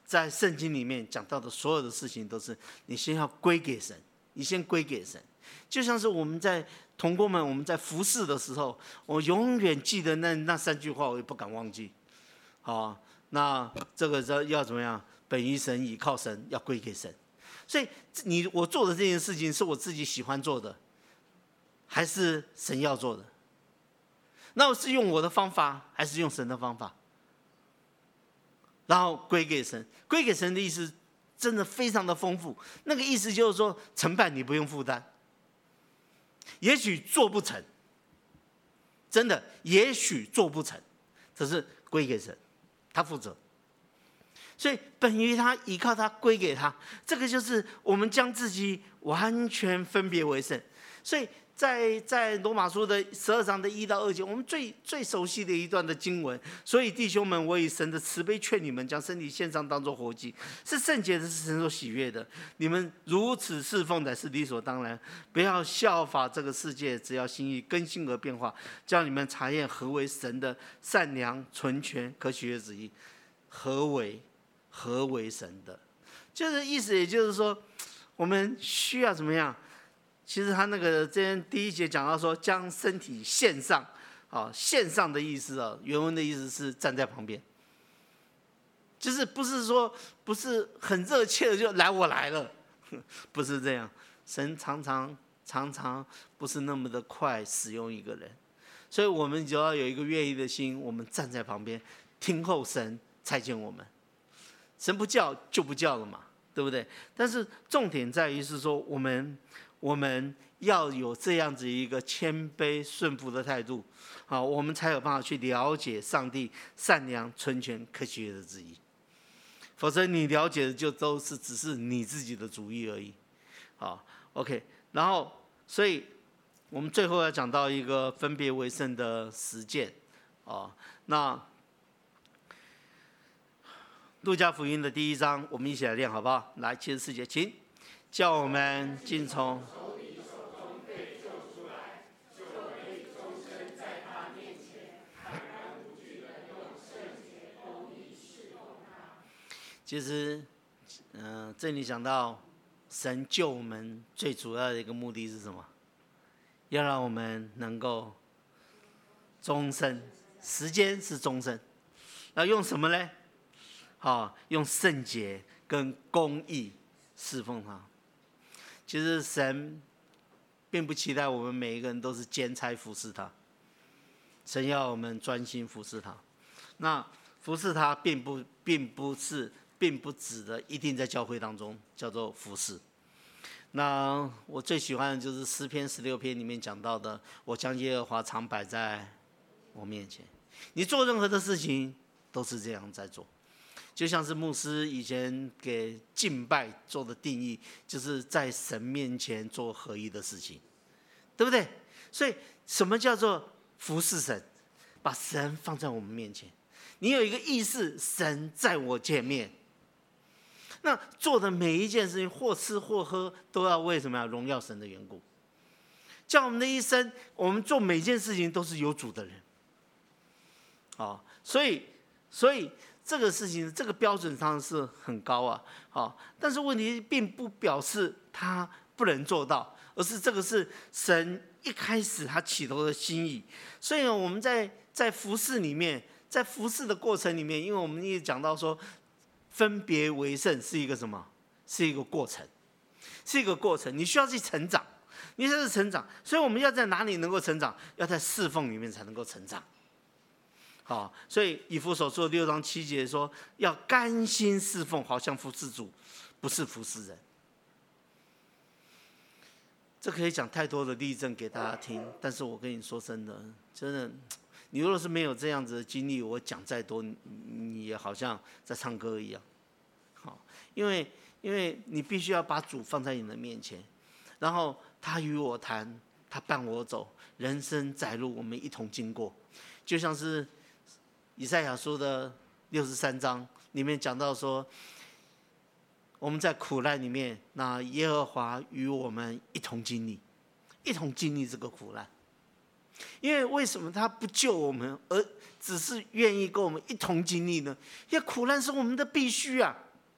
在圣经里面讲到的所有的事情，都是你先要归给神，你先归给神。就像是我们在同工们，我们在服侍的时候，我永远记得那那三句话，我也不敢忘记。好，那这个要怎么样？本于神，倚靠神，要归给神。所以你我做的这件事情是我自己喜欢做的，还是神要做的？那我是用我的方法，还是用神的方法？然后归给神，归给神的意思真的非常的丰富。那个意思就是说，成败你不用负担。也许做不成，真的，也许做不成，这是归给神，他负责。所以本于他，依靠他，归给他，这个就是我们将自己完全分别为圣。所以在在罗马书的十二章的一到二节，我们最最熟悉的一段的经文。所以弟兄们，我以神的慈悲劝你们，将身体献上，当作活祭，是圣洁的，是神所喜悦的。你们如此侍奉的，是理所当然。不要效法这个世界，只要心意更新而变化，叫你们查验何为神的善良、纯全、可喜悦之意。何为何为神的？就是意思，也就是说，我们需要怎么样？其实他那个这边第一节讲到说，将身体献上，啊，献上的意思啊，原文的意思是站在旁边，就是不是说不是很热切的就来我来了，不是这样。神常常常常不是那么的快使用一个人，所以我们就要有一个愿意的心，我们站在旁边听候神差遣我们。神不叫就不叫了嘛，对不对？但是重点在于是说，我们我们要有这样子一个谦卑顺服的态度，好，我们才有办法去了解上帝善良、纯全、可喜悦的旨意。否则你了解的就都是只是你自己的主意而已。好 ，OK， 然后所以我们最后要讲到一个分别为圣的实践，哦，那路加福音的第一章，我们一起来念好不好？来，七十四节，请叫我们尽从其实，嗯、呃，这里讲到神救我们最主要的一个目的是什么？要让我们能够终身，时间是终身，那用什么呢？好，用圣洁跟公义侍奉他。其实神并不期待我们每一个人都是兼差服侍他，神要我们专心服侍他。那服侍他并不并不是并不指的一定在教会当中叫做服侍。那我最喜欢的就是诗篇十六篇里面讲到的，我将耶和华常摆在我面前。你做任何的事情都是这样在做。就像是牧师以前给敬拜做的定义，就是在神面前做合一的事情，对不对？所以什么叫做服侍神？把神放在我们面前，你有一个意识，神在我前面。那做的每一件事情，或吃或喝，都要为什么呀？荣耀神的缘故。叫我们的一生，我们做每件事情都是有主的人。好，所以，所以。这个事情，这个标准上是很高啊，好，但是问题并不表示他不能做到，而是这个是神一开始他起头的心意。所以我们在在服事里面，在服事的过程里面，因为我们一直讲到说，分别为圣是一个什么？是一个过程，是一个过程，你需要去成长，你需要去成长。所以我们要在哪里能够成长？要在侍奉里面才能够成长。好，所以以弗所书六章七节说，要甘心侍奉，好像服侍主，不是服侍人。这可以讲太多的例证给大家听，但是我跟你说真的，真的，你如果是没有这样子的经历，我讲再多，你也好像在唱歌一样。好，因为因为你必须要把主放在你的面前，然后他与我谈，他伴我走，人生窄路我们一同经过，就像是以赛亚书的六十三章里面讲到说，我们在苦难里面，那耶和华与我们一同经历，一同经历这个苦难。因为为什么他不救我们，而只是愿意跟我们一同经历呢？因为苦难是我们的必须啊。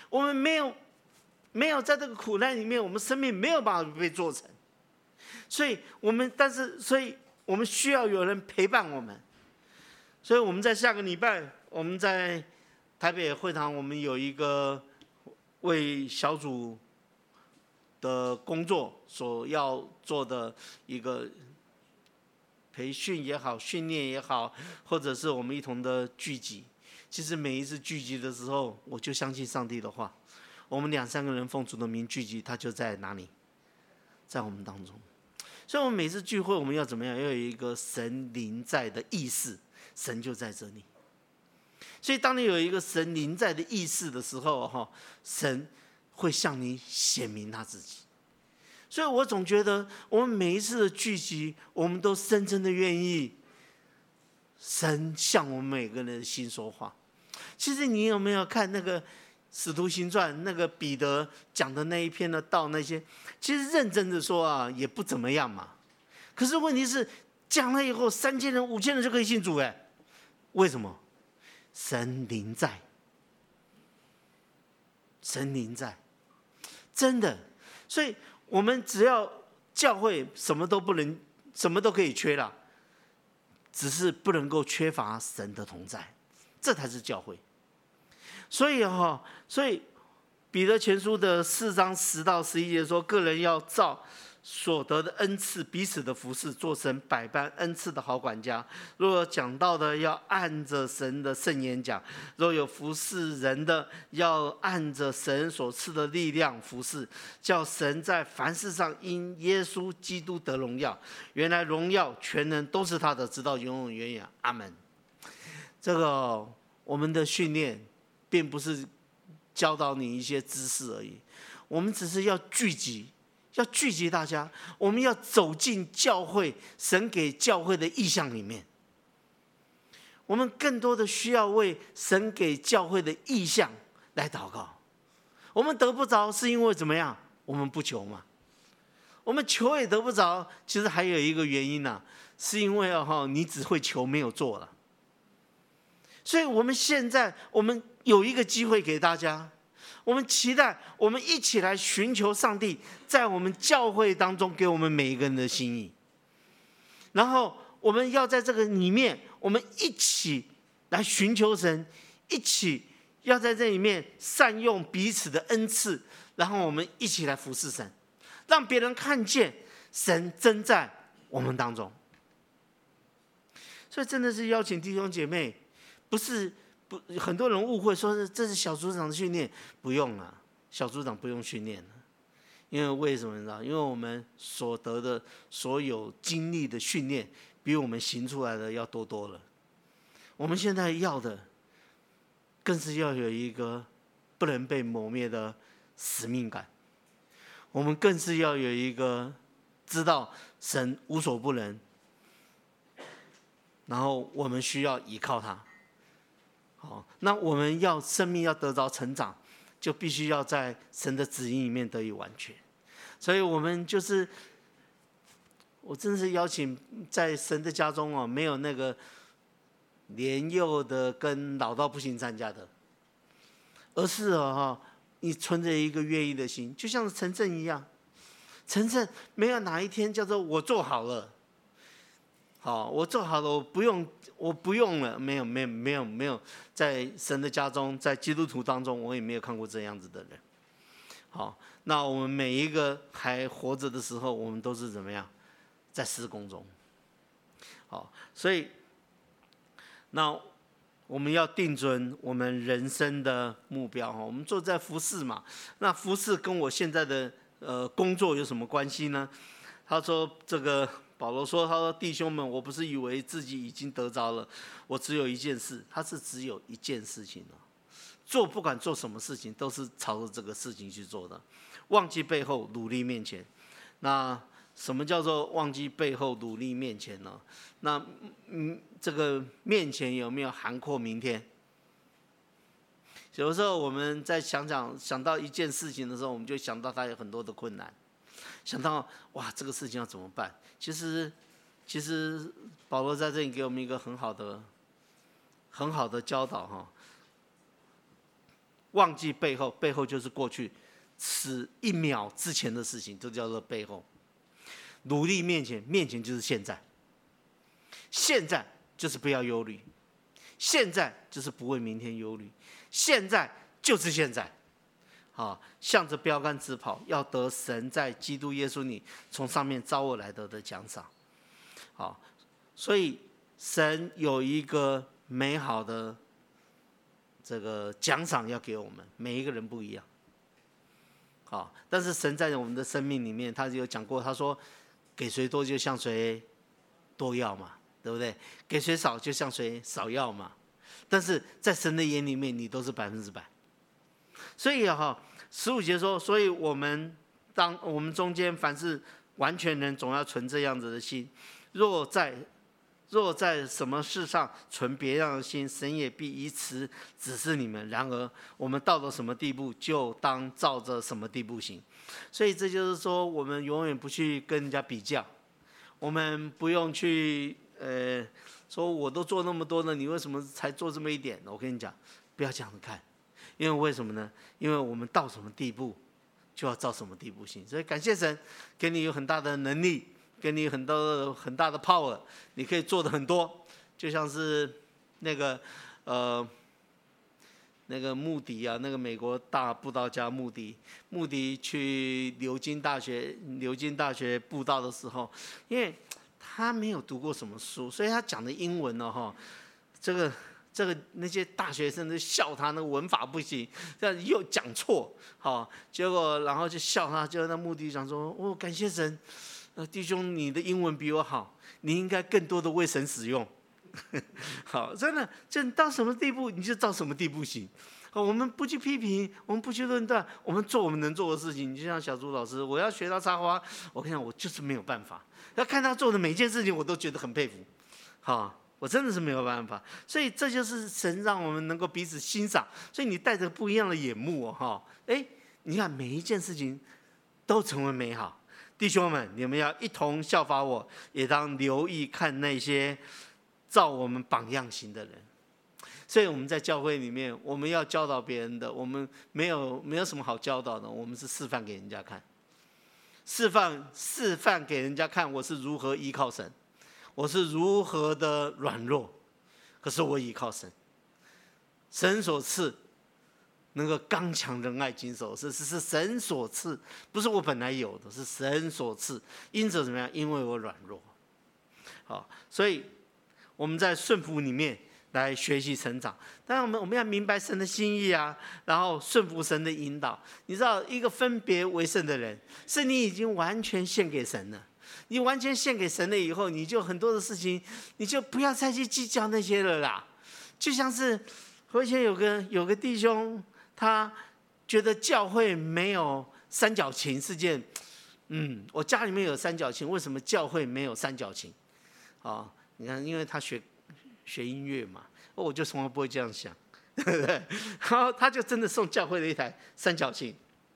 我们没有没有在这个苦难里面，我们生命没有办法被做成。所以我们，但是，所以我们需要有人陪伴我们。所以我们在下个礼拜，我们在台北会堂，我们有一个为小组的工作所要做的一个培训也好，训练也好，或者是我们一同的聚集。其实每一次聚集的时候，我就相信上帝的话，我们两三个人奉主的名聚集，他就在哪里，在我们当中。所以，我们每次聚会，我们要怎么样？要有一个神临在的意识，神就在这里。所以，当你有一个神临在的意识的时候，哈，神会向你显明他自己。所以我总觉得，我们每一次的聚集，我们都深深的愿意神向我们每个人的心说话。其实，你有没有看那个《使徒行传》那个彼得讲的那一篇的道？那些其实认真的说啊，也不怎么样嘛。可是问题是，讲了以后，三千人、五千人就可以信主哎，为什么？神临在，神临在，真的。所以我们只要教会什么都不能，什么都可以缺了，只是不能够缺乏神的同在，这才是教会。所以哈，所以彼得前书的四章十到十一节说，个人要照所得的恩赐彼此的服侍，做神百般恩赐的好管家。若有讲道的，要按着神的圣言讲；若有服侍人的，要按着神所赐的力量服侍，叫神在凡事上因耶稣基督得荣耀。原来荣耀全能都是他的，直到永永远远。阿们。这个我们的训练并不是教导你一些知识而已，我们只是要聚集，要聚集大家，我们要走进教会，神给教会的意象里面。我们更多的需要为神给教会的意象来祷告。我们得不着是因为怎么样？我们不求嘛。我们求也得不着，其实还有一个原因呢、啊，是因为哦，你只会求没有做了。所以我们现在我们有一个机会给大家，我们期待我们一起来寻求上帝在我们教会当中给我们每一个人的心意，然后我们要在这个里面，我们一起来寻求神，一起要在这里面善用彼此的恩赐，然后我们一起来服侍神，让别人看见神真在我们当中。所以真的是邀请弟兄姐妹，不是不很多人误会说是这是小组长的训练，不用了，小组长不用训练了，因为为什么你知道？因为我们所得的所有经历的训练，比我们行出来的要多多了。我们现在要的，更是要有一个不能被磨灭的使命感。我们更是要有一个知道神无所不能，然后我们需要依靠他。好，那我们要生命要得着成长，就必须要在神的旨意里面得以完全。所以我们就是，我真是邀请在神的家中哦，没有那个年幼的跟老到不行参加的，而是哦，你存着一个愿意的心，就像陈正一样，陈正没有哪一天叫做我做好了。好，我做好了，我不用，我不用了，没有，没有，没有，没有，在神的家中，在基督徒当中，我也没有看过这样子的人。好，那我们每一个还活着的时候，我们都是怎么样，在施工中。好，所以，那我们要定准我们人生的目标。我们做在服事嘛，那服事跟我现在的呃工作有什么关系呢？他说这个。保罗说：“他说弟兄们，我不是以为自己已经得着了，我只有一件事，他是只有一件事情了。做不管做什么事情，都是朝着这个事情去做的，忘记背后，努力面前。那什么叫做忘记背后，努力面前呢？那嗯，这个面前有没有涵括明天？有时候我们在想想想到一件事情的时候，我们就想到它有很多的困难。”想到哇，这个事情要怎么办？其实，其实保罗在这里给我们一个很好的、很好的教导哈。 忘记背后，背后就是过去此一秒之前的事情，这叫做背后。努力面前，面前就是现在，现在就是不要忧虑，现在就是不为明天忧虑，现在就是现在。啊，向着标杆直跑，要得神在基督耶稣里从上面招我来得的奖赏。好，所以神有一个美好的这个奖赏要给我们，每一个人不一样。好，但是神在我们的生命里面，他有讲过，他说给谁多就向谁多要嘛，对不对？给谁少就向谁少要嘛。但是在神的眼里面，你都是百分之百。所以哈，十五节说，所以我们当我们中间凡是完全人，总要存这样子的心。若在若在什么事上存别样的心，神也必以此指示你们。然而我们到了什么地步，就当照着什么地步行。所以这就是说，我们永远不去跟人家比较，我们不用去呃说我都做那么多了，你为什么才做这么一点？我跟你讲，不要这样子看。因为为什么呢？因为我们到什么地步，就要照什么地步行。所以感谢神，给你有很大的能力，给你很多很大的 power， 你可以做的很多。就像是那个呃那个穆迪啊，那个美国大布道家穆迪，穆迪去牛津大学牛津大学布道的时候，因为他没有读过什么书，所以他讲的英文呢，哈，这个。这个那些大学生都笑他那个文法不行，这样又讲错，好，结果然后就笑他，就那目的讲说，哦，感谢神，呃，弟兄你的英文比我好，你应该更多的为神使用，好，真的，就到什么地步你就到什么地步行，好，我们不去批评，我们不去论断，我们做我们能做的事情。就像小朱老师，我要学他插花，我跟你讲，我就是没有办法，要看他做的每一件事情，我都觉得很佩服，好。我真的是没有办法，所以这就是神让我们能够彼此欣赏。所以你带着不一样的眼目哦，哈，哎，你看每一件事情都成为美好。弟兄们，你们要一同效法我，也当留意看那些照我们榜样行的人。所以我们在教会里面，我们要教导别人的，我们没有没有什么好教导的，我们是示范给人家看，示范示范给人家看，我是如何依靠神。我是如何的软弱，可是我倚靠神，神所赐能够刚强仁爱谨守，是是是神所赐，不是我本来有的，是神所赐。因此怎么样？因为我软弱。好，所以我们在顺服里面来学习成长。当然，我们我们要明白神的心意啊，然后顺服神的引导。你知道，一个分别为圣的人，是你已经完全献给神了。你完全献给神了以后，你就很多的事情，你就不要再去计较那些了啦。就像是我以前有个有个弟兄，他觉得教会没有三角琴是件，嗯，我家里面有三角琴，为什么教会没有三角琴？哦，你看，因为他学学音乐嘛，我就从来不会这样想，对不对？然后他就真的送教会的一台三角琴，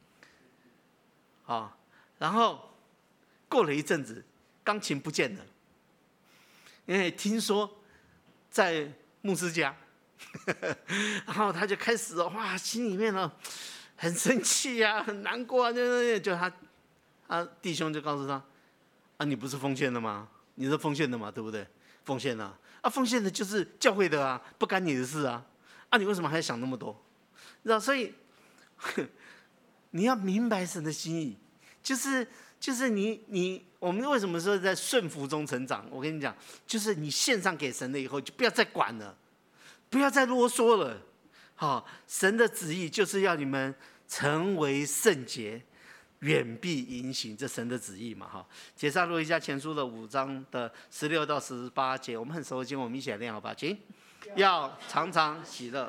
啊，然后。过了一阵子，钢琴不见了，因为听说在牧师家，然后他就开始哇，心里面呢很生气啊，很难过啊，就就他他弟兄就告诉他啊，你不是奉献的吗？你是奉献的嘛，对不对？奉献啊，啊，奉献的就是教会的啊，不干你的事啊，啊，你为什么还想那么多？知道，所以你要明白神的心意，就是。就是你你我们为什么说在顺服中成长？我跟你讲，就是你献上给神了以后，就不要再管了，不要再啰嗦了。好，神的旨意就是要你们成为圣洁，远避淫行，这神的旨意嘛。哈，帖撒罗尼迦前书的五章的十六到十八节，我们很熟悉，我们一起来念好吧？请，要常常喜乐，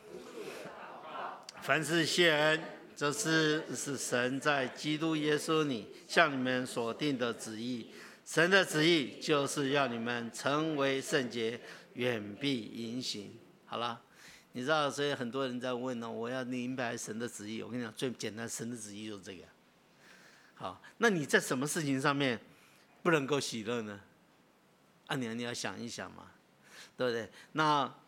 凡事谢恩。这是是神在基督耶稣里向你们所定的旨意。神的旨意就是要你们成为圣洁，远避淫行。好了，你知道，所以很多人在问呢，我要明白神的旨意。我跟你讲，最简单，神的旨意就是这个。好，那你在什么事情上面不能够喜乐呢？啊，你你要想一想嘛，对不对？那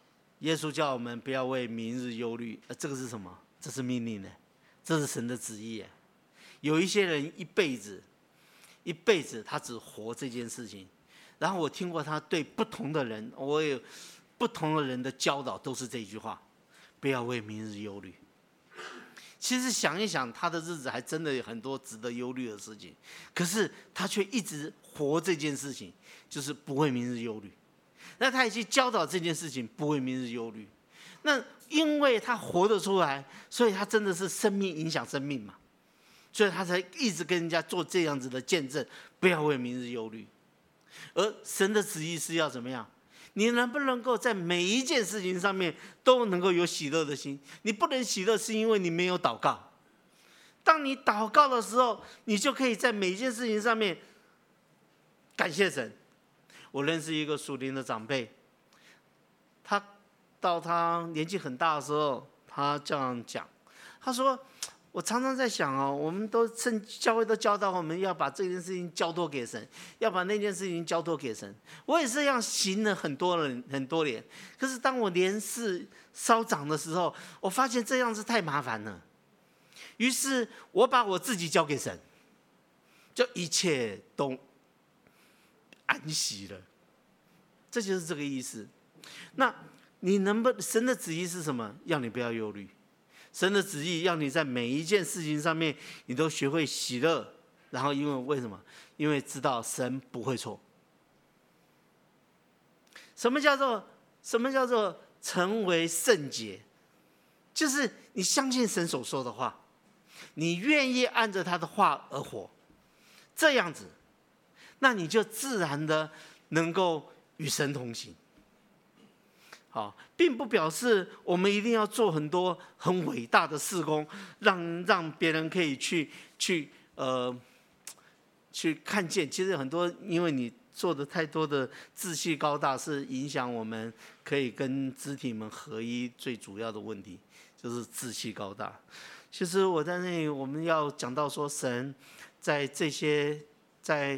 耶稣叫我们不要为明日忧虑，呃，这个是什么？这是命令呢，这是神的旨意。有一些人一辈子，一辈子他只活这件事情。然后我听过他对不同的人，我有不同的人的教导，都是这句话：不要为明日忧虑。其实想一想，他的日子还真的有很多值得忧虑的事情，可是他却一直活这件事情，就是不为明日忧虑。那他也去教导这件事情，不为明日忧虑。那因为他活得出来，所以他真的是生命影响生命嘛，所以他才一直跟人家做这样子的见证，不要为明日忧虑。而神的旨意是要怎么样？你能不能够在每一件事情上面都能够有喜乐的心？你不能喜乐，是因为你没有祷告。当你祷告的时候，你就可以在每一件事情上面感谢神。我认识一个属灵的长辈，他到他年纪很大的时候，他这样讲，他说：“我常常在想哦，我们都圣教会都教导我们要把这件事情交托给神，要把那件事情交托给神。我也是这样行了很多人很多年，可是当我年事稍长的时候，我发现这样子太麻烦了。于是我把我自己交给神，就一切都安息了。这就是这个意思。那你能不能神的旨意是什么？要你不要忧虑。神的旨意要你在每一件事情上面，你都学会喜乐。然后因为为什么？因为知道神不会错。什么叫做什么叫做成为圣洁？就是你相信神所说的话，你愿意按着他的话而活，这样子，那你就自然的能够与神同行。好，并不表示我们一定要做很多很伟大的事工，让让别人可以去去呃去看见。其实很多，因为你做的太多的志气高大，是影响我们可以跟肢体们合一最主要的问题，就是志气高大。其实我在那里，我们要讲到说，神在这些在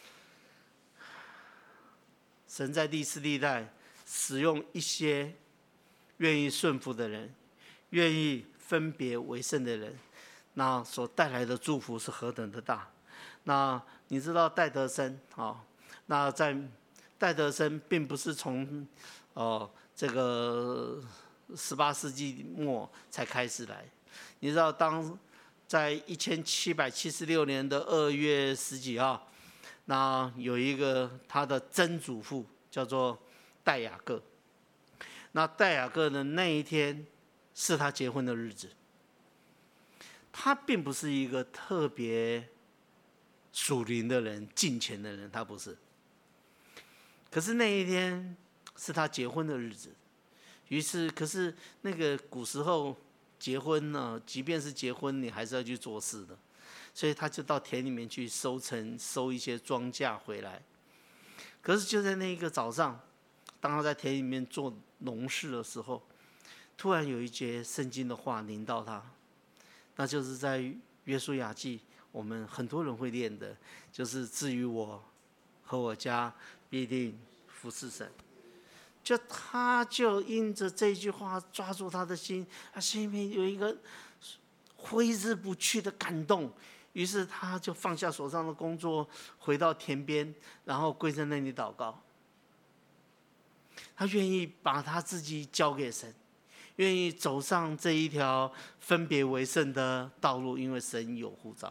神在历世历代使用一些愿意顺服的人，愿意分别为圣的人，那所带来的祝福是何等的大。那你知道戴德生啊？那在戴德生并不是从哦这个十八世纪末才开始来。你知道，当在一千七百七十六年的二月十几号，那有一个他的曾祖父叫做戴雅各。那戴雅各的那一天是他结婚的日子。他并不是一个特别属灵的人、敬虔的人，他不是。可是那一天是他结婚的日子，于是，可是那个古时候结婚呢，即便是结婚，你还是要去做事的，所以他就到田里面去收成，收一些庄稼回来。可是就在那一个早上，当他在田里面做农事的时候，突然有一节圣经的话临到他，那就是在约书亚记，我们很多人会念的，就是至于我和我家必定服侍神。就他就因着这句话抓住他的心，他心里面有一个挥之不去的感动，于是他就放下手上的工作，回到田边，然后跪在那里祷告。他愿意把他自己交给神，愿意走上这一条分别为圣的道路，因为神有呼召。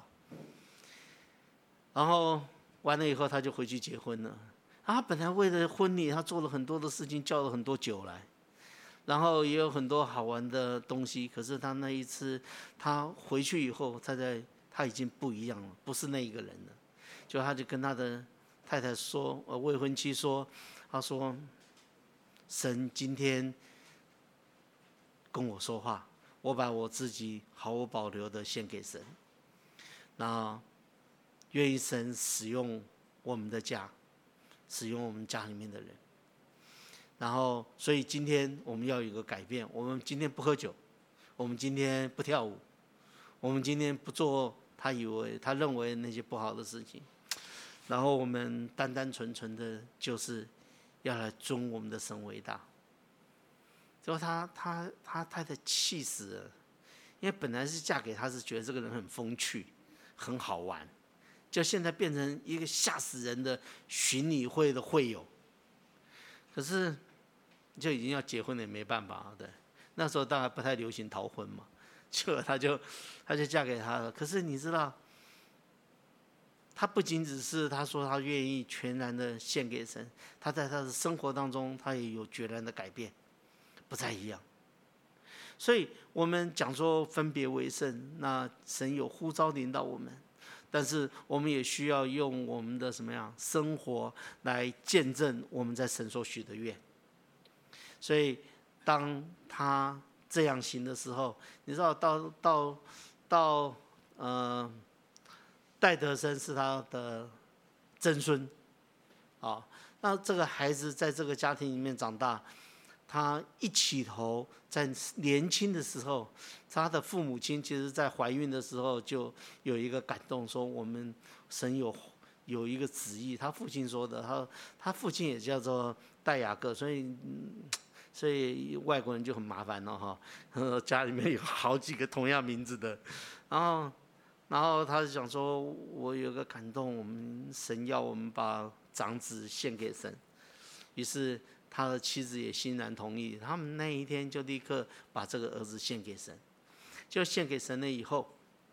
然后完了以后，他就回去结婚了。他本来为了婚礼，他做了很多的事情，叫了很多酒来，然后也有很多好玩的东西。可是他那一次，他回去以后，他在他已经不一样了，不是那一个人了。就他就跟他的太太说，呃，未婚妻说，他说，神今天跟我说话，我把我自己毫无保留的献给神，那愿意神使用我们的家。使用我们家里面的人，然后，所以今天我们要有一个改变。我们今天不喝酒，我们今天不跳舞，我们今天不做他以为他认为那些不好的事情，然后我们单单纯纯的就是要来尊我们的神为大。 结果他他他太太气死了，因为本来是嫁给他是觉得这个人很风趣，很好玩，就现在变成一个吓死人的巡礼会的会友。可是就已经要结婚了，也没办法，对。那时候当然不太流行逃婚嘛，结果他就他就嫁给他了。可是你知道，他不仅只是他说他愿意全然的献给神，他在他的生活当中，他也有决然的改变，不再一样。所以我们讲说分别为圣，那神有呼召领导我们，但是我们也需要用我们的什么样生活来见证我们在神所许的愿。所以当他这样行的时候，你知道到到到呃。戴德生是他的曾孙，啊，那这个孩子在这个家庭里面长大，他一起头在年轻的时候，他的父母亲其实在怀孕的时候就有一个感动，说我们神有有一个旨意，他父亲说的，他他父亲也叫做戴雅各，所以。嗯所以外国人就很麻烦了哈，家里面有好几个同样名字的，然后。然后他就想说，我有个感动，我们神要我们把长子献给神，于是他的妻子也欣然同意。他们那一天就立刻把这个儿子献给神，就献给神了以后，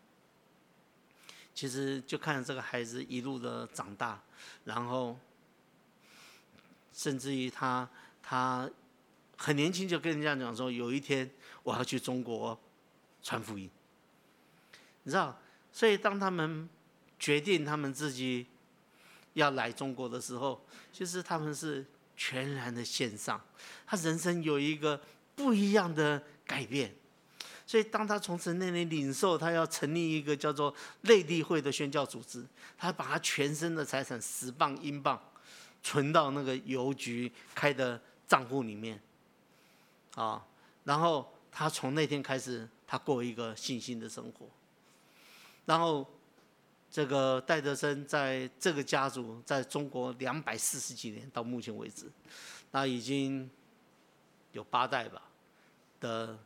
其实就看着这个孩子一路的长大，然后甚至于他他很年轻就跟人家讲说，有一天我要去中国传福音，你知道。所以，当他们决定他们自己要来中国的时候，其实他们是全然的献上，他人生有一个不一样的改变。所以，当他从神那里领受，他要成立一个叫做内地会的宣教组织，他把他全身的财产十磅英镑存到那个邮局开的账户里面，啊，然后他从那天开始，他过一个信心的生活。然后，这个戴德生在这个家族在中国两百四十几年，到目前为止，那已经有八代吧的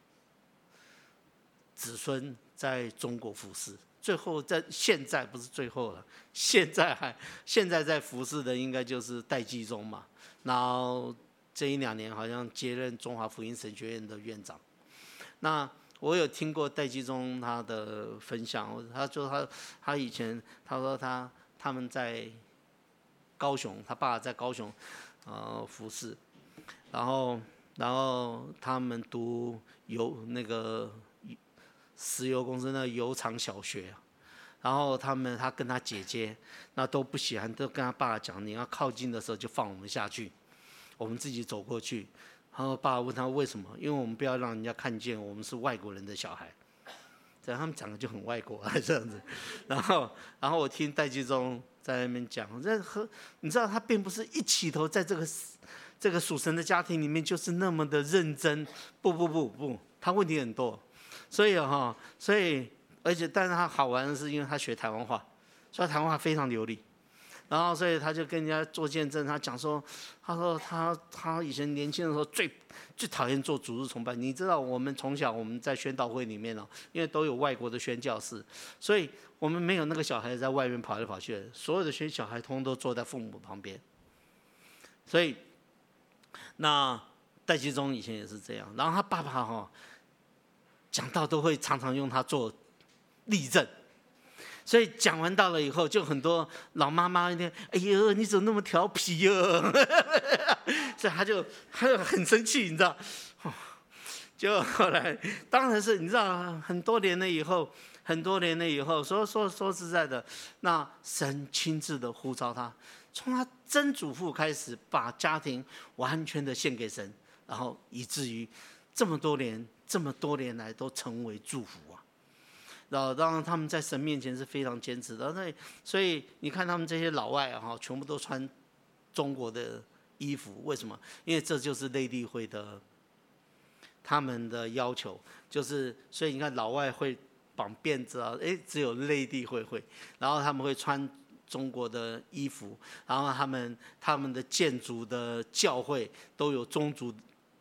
子孙在中国服侍。最后在现在不是最后了，现在还现在在服侍的应该就是戴季忠嘛。然后这一两年好像接任中华福音神学院的院长。那我有听过戴季忠他的分享，他说他他以前他说他他们在高雄，他爸在高雄呃服侍，然后然后他们读油那个石油公司那个油厂小学，然后他们他跟他姐姐那都不喜欢，都跟他爸讲，你要靠近的时候就放我们下去，我们自己走过去。然后爸爸问他为什么？因为我们不要让人家看见我们是外国人的小孩，这样他们讲的就很外国啊这样子。然后，然后我听戴季忠在那边讲，这和你知道他并不是一起头在这个这个属神的家庭里面就是那么的认真，不不不不，他问题很多，所以哈，所以而且但是他好玩的是，因为他学台湾话，所以台湾话非常流利。然后，所以他就跟人家做见证，他讲说，他说他他以前年轻的时候最最讨厌做主日崇拜。你知道，我们从小我们在宣道会里面哦，因为都有外国的宣教士，所以我们没有那个小孩在外面跑来跑去的，所有的宣小孩通通都坐在父母旁边。所以，那戴季忠以前也是这样，然后他爸爸哈、哦、讲道都会常常用他做例证。所以讲完到了以后，就很多老妈妈一天，哎呦，你怎么那么调皮哟、啊？所以他就他就很生气，你知道？就后来，当然是你知道，很多年了以后，很多年了以后，说说说实在的，那神亲自的呼召他，从他曾祖父开始，把家庭完全的献给神，然后以至于这么多年，这么多年来都成为祝福啊。然后，当然他们在神面前是非常坚持的。那所以你看他们这些老外啊，全部都穿中国的衣服，为什么？因为这就是内地会的他们的要求，就是所以你看老外会绑辫子啊，哎，只有内地会会，然后他们会穿中国的衣服，然后他们他们的建筑的教会都有宗族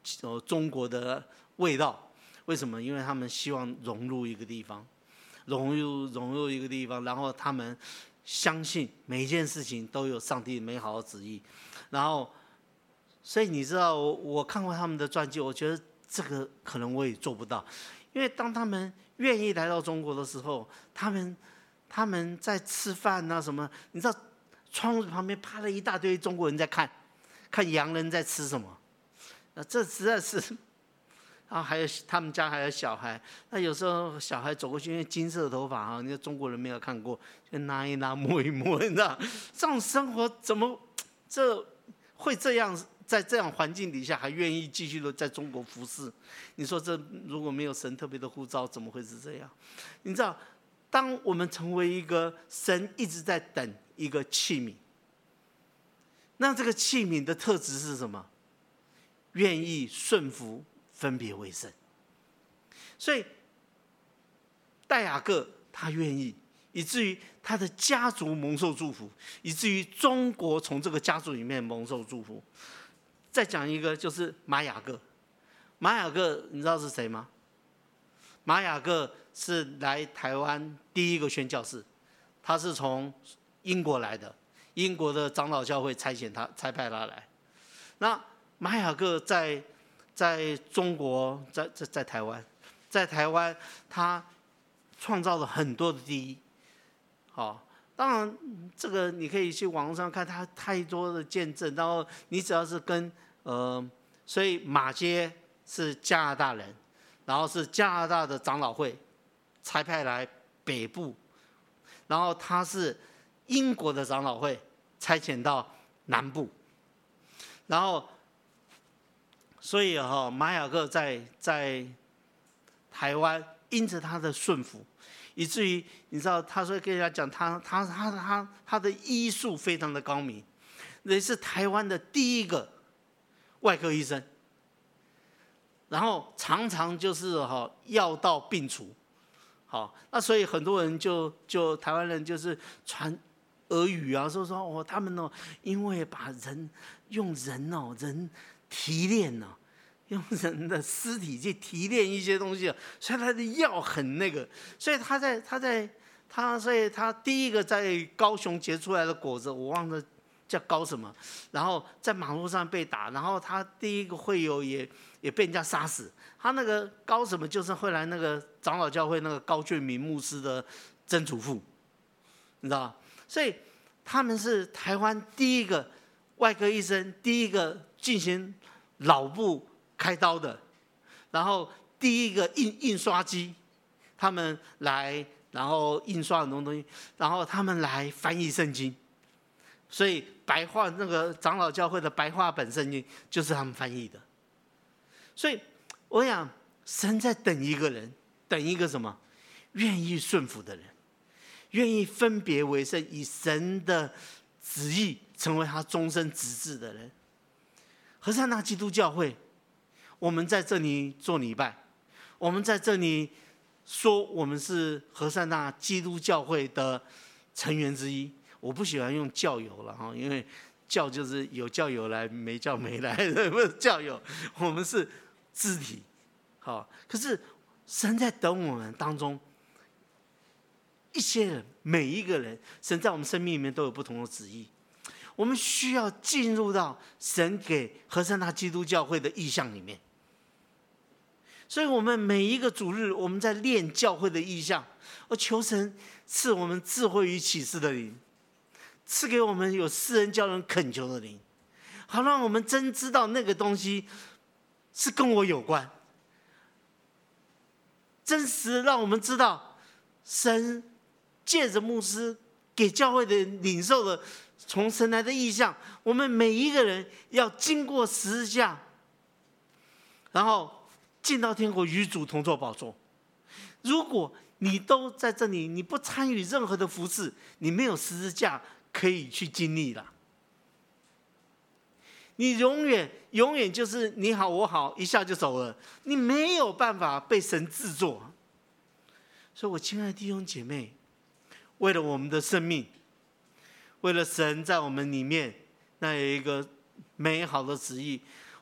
呃中国的味道。为什么？因为他们希望融入一个地方，融入融入一个地方，然后他们相信每一件事情都有上帝美好的旨意。然后，所以你知道，我我看过他们的传记，我觉得这个可能我也做不到，因为当他们愿意来到中国的时候，他们他们在吃饭啊什么，你知道，窗户旁边趴了一大堆中国人在看，看洋人在吃什么，那这实在是。然后还有他们家还有小孩，那有时候小孩走过去，因为金色的头发哈，那个中国人没有看过，就拿一拿摸一摸，你知道，这种生活怎么这会这样？在这样环境底下还愿意继续的在中国服侍？你说这如果没有神特别的呼召，怎么会是这样？你知道，当我们成为一个神一直在等一个器皿，那这个器皿的特质是什么？愿意顺服。分别为圣，所以戴雅各他愿意，以至于他的家族蒙受祝福，以至于中国从这个家族里面蒙受祝福。再讲一个，就是马雅各。马雅各你知道是谁吗？马雅各是来台湾第一个宣教士，他是从英国来的，英国的长老教会差遣他，差派他来。那马雅各在在中国，在在在台湾，在台湾，他创造了很多的第一。好，当然这个你可以去网络上看他太多的见证，然后你只要是跟呃，所以马偕是加拿大人，然后是加拿大的长老会差派来北部，然后他是英国的长老会差遣到南部，然后。所以哈，马雅各在在台湾，因着他的顺服，以至于你知道，他说跟人家讲，他他他他他的医术非常的高明，也是台湾的第一个外科医生。然后常常就是哈药到病除，好，那所以很多人就就台湾人就是传俄语啊，说说哦，他们哦，因为把人用人哦人。提炼呢、啊，用人的尸体去提炼一些东西、啊，所以他的药很那个，所以他在他在他所以他第一个在高雄结出来的果子，我忘了叫高什么，然后在马路上被打，然后他第一个会友也也被人家杀死，他那个高什么就是后来那个长老教会那个高俊明牧师的曾祖父，你知道吧？所以他们是台湾第一个外科医生，第一个进行脑部开刀的，然后第一个印印刷机，他们来，然后印刷很多东西，然后他们来翻译圣经，所以白话那个长老教会的白话本圣经就是他们翻译的。所以我想，神在等一个人，等一个什么？愿意顺服的人，愿意分别为圣，以神的旨意成为他终身职志的人。和散那基督教会，我们在这里做礼拜，我们在这里说我们是和散那基督教会的成员之一。我不喜欢用教友了哈，因为教就是有教有来，没教没来，不是教友，我们是肢体。好，可是神在等我们当中一些人，每一个人，神在我们生命里面都有不同的旨意。我们需要进入到神给和散那基督教会的意象里面，所以我们每一个主日，我们在练教会的意象，而求神赐我们智慧与启示的灵，赐给我们有世人教人恳求的灵，好让我们真知道那个东西是跟我有关，真实让我们知道神借着牧师给教会的领受的从神来的意象，我们每一个人要经过十字架，然后进到天国与主同坐宝座。如果你都在这里，你不参与任何的服事，你没有十字架可以去经历了。你永远永远就是你好我好，一下就走了，你没有办法被神制作。所以我亲爱的弟兄姐妹，为了我们的生命，为了神在我们里面那有一个美好的旨意，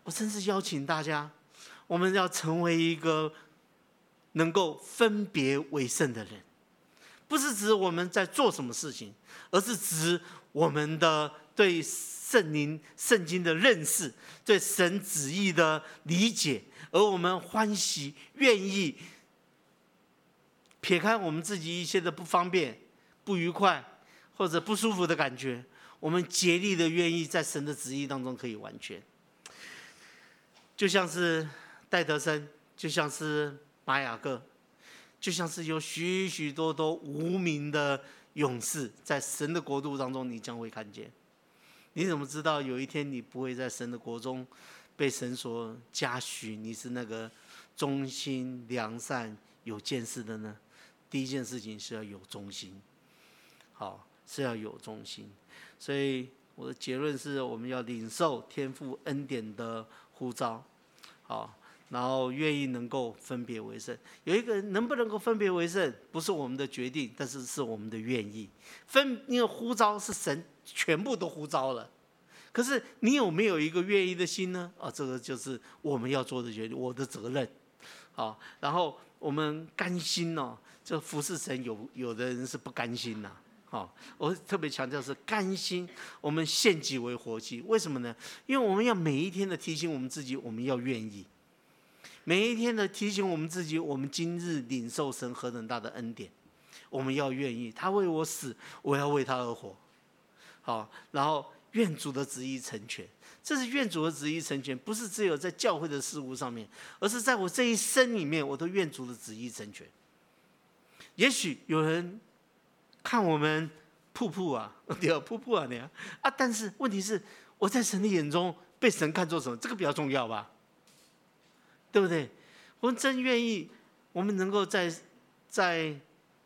我甚至邀请大家，我们要成为一个能够分别为圣的人，不是指我们在做什么事情，而是指我们的对圣灵、圣经的认识，对神旨意的理解，而我们欢喜、愿意撇开我们自己一些的不方便、不愉快或者不舒服的感觉，我们竭力的愿意在神的旨意当中可以完全。就像是戴德生，就像是马雅各，就像是有许许多多无名的勇士，在神的国度当中，你将会看见。你怎么知道有一天你不会在神的国中被神所嘉许？你是那个忠心、良善、有见识的呢？第一件事情是要有忠心，好，是要有忠心。所以我的结论是，我们要领受天父恩典的呼召，好，然后愿意能够分别为圣。有一个人能不能够分别为圣，不是我们的决定，但是是我们的愿意。分，因为呼召是神全部都呼召了，可是你有没有一个愿意的心呢？啊，这个就是我们要做的决定，我的责任。好，然后我们甘心哦，这服侍神有有的人是不甘心呐、啊。好，我特别强调是甘心，我们献己为活祭。为什么呢？因为我们要每一天的提醒我们自己，我们要愿意。每一天的提醒我们自己，我们今日领受神何等大的恩典，我们要愿意。他为我死，我要为他而活。好，然后愿主的旨意成全。这是愿主的旨意成全，不是只有在教会的事物上面，而是在我这一生里面，我都愿主的旨意成全。也许有人看我们瀑布啊，对啊，瀑布啊，你啊，啊，但是问题是，我在神的眼中被神看作什么？这个比较重要吧，对不对？我们真愿意，我们能够在在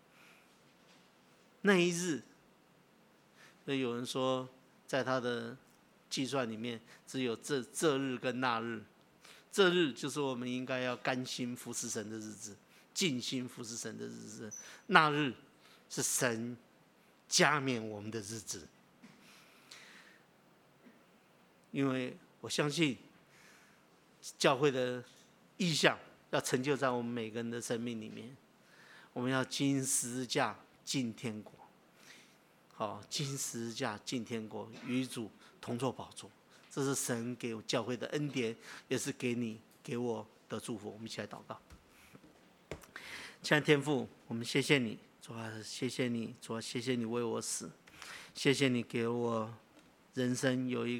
那一日，所以有人说，在他的计算里面，只有这这日跟那日，这日就是我们应该要甘心服侍神的日子，尽心服侍神的日子，那日是神加冕我们的日子。因为我相信教会的意向要成就在我们每个人的生命里面，我们要经十字架进天国。好，经十字架进天国，与主同坐宝座，这是神给我教会的恩典，也是给你给我的祝福。我们一起来祷告。亲爱的天父，我们谢谢你，主啊，谢谢你，主啊，谢谢你为我死，谢谢你给我人生有一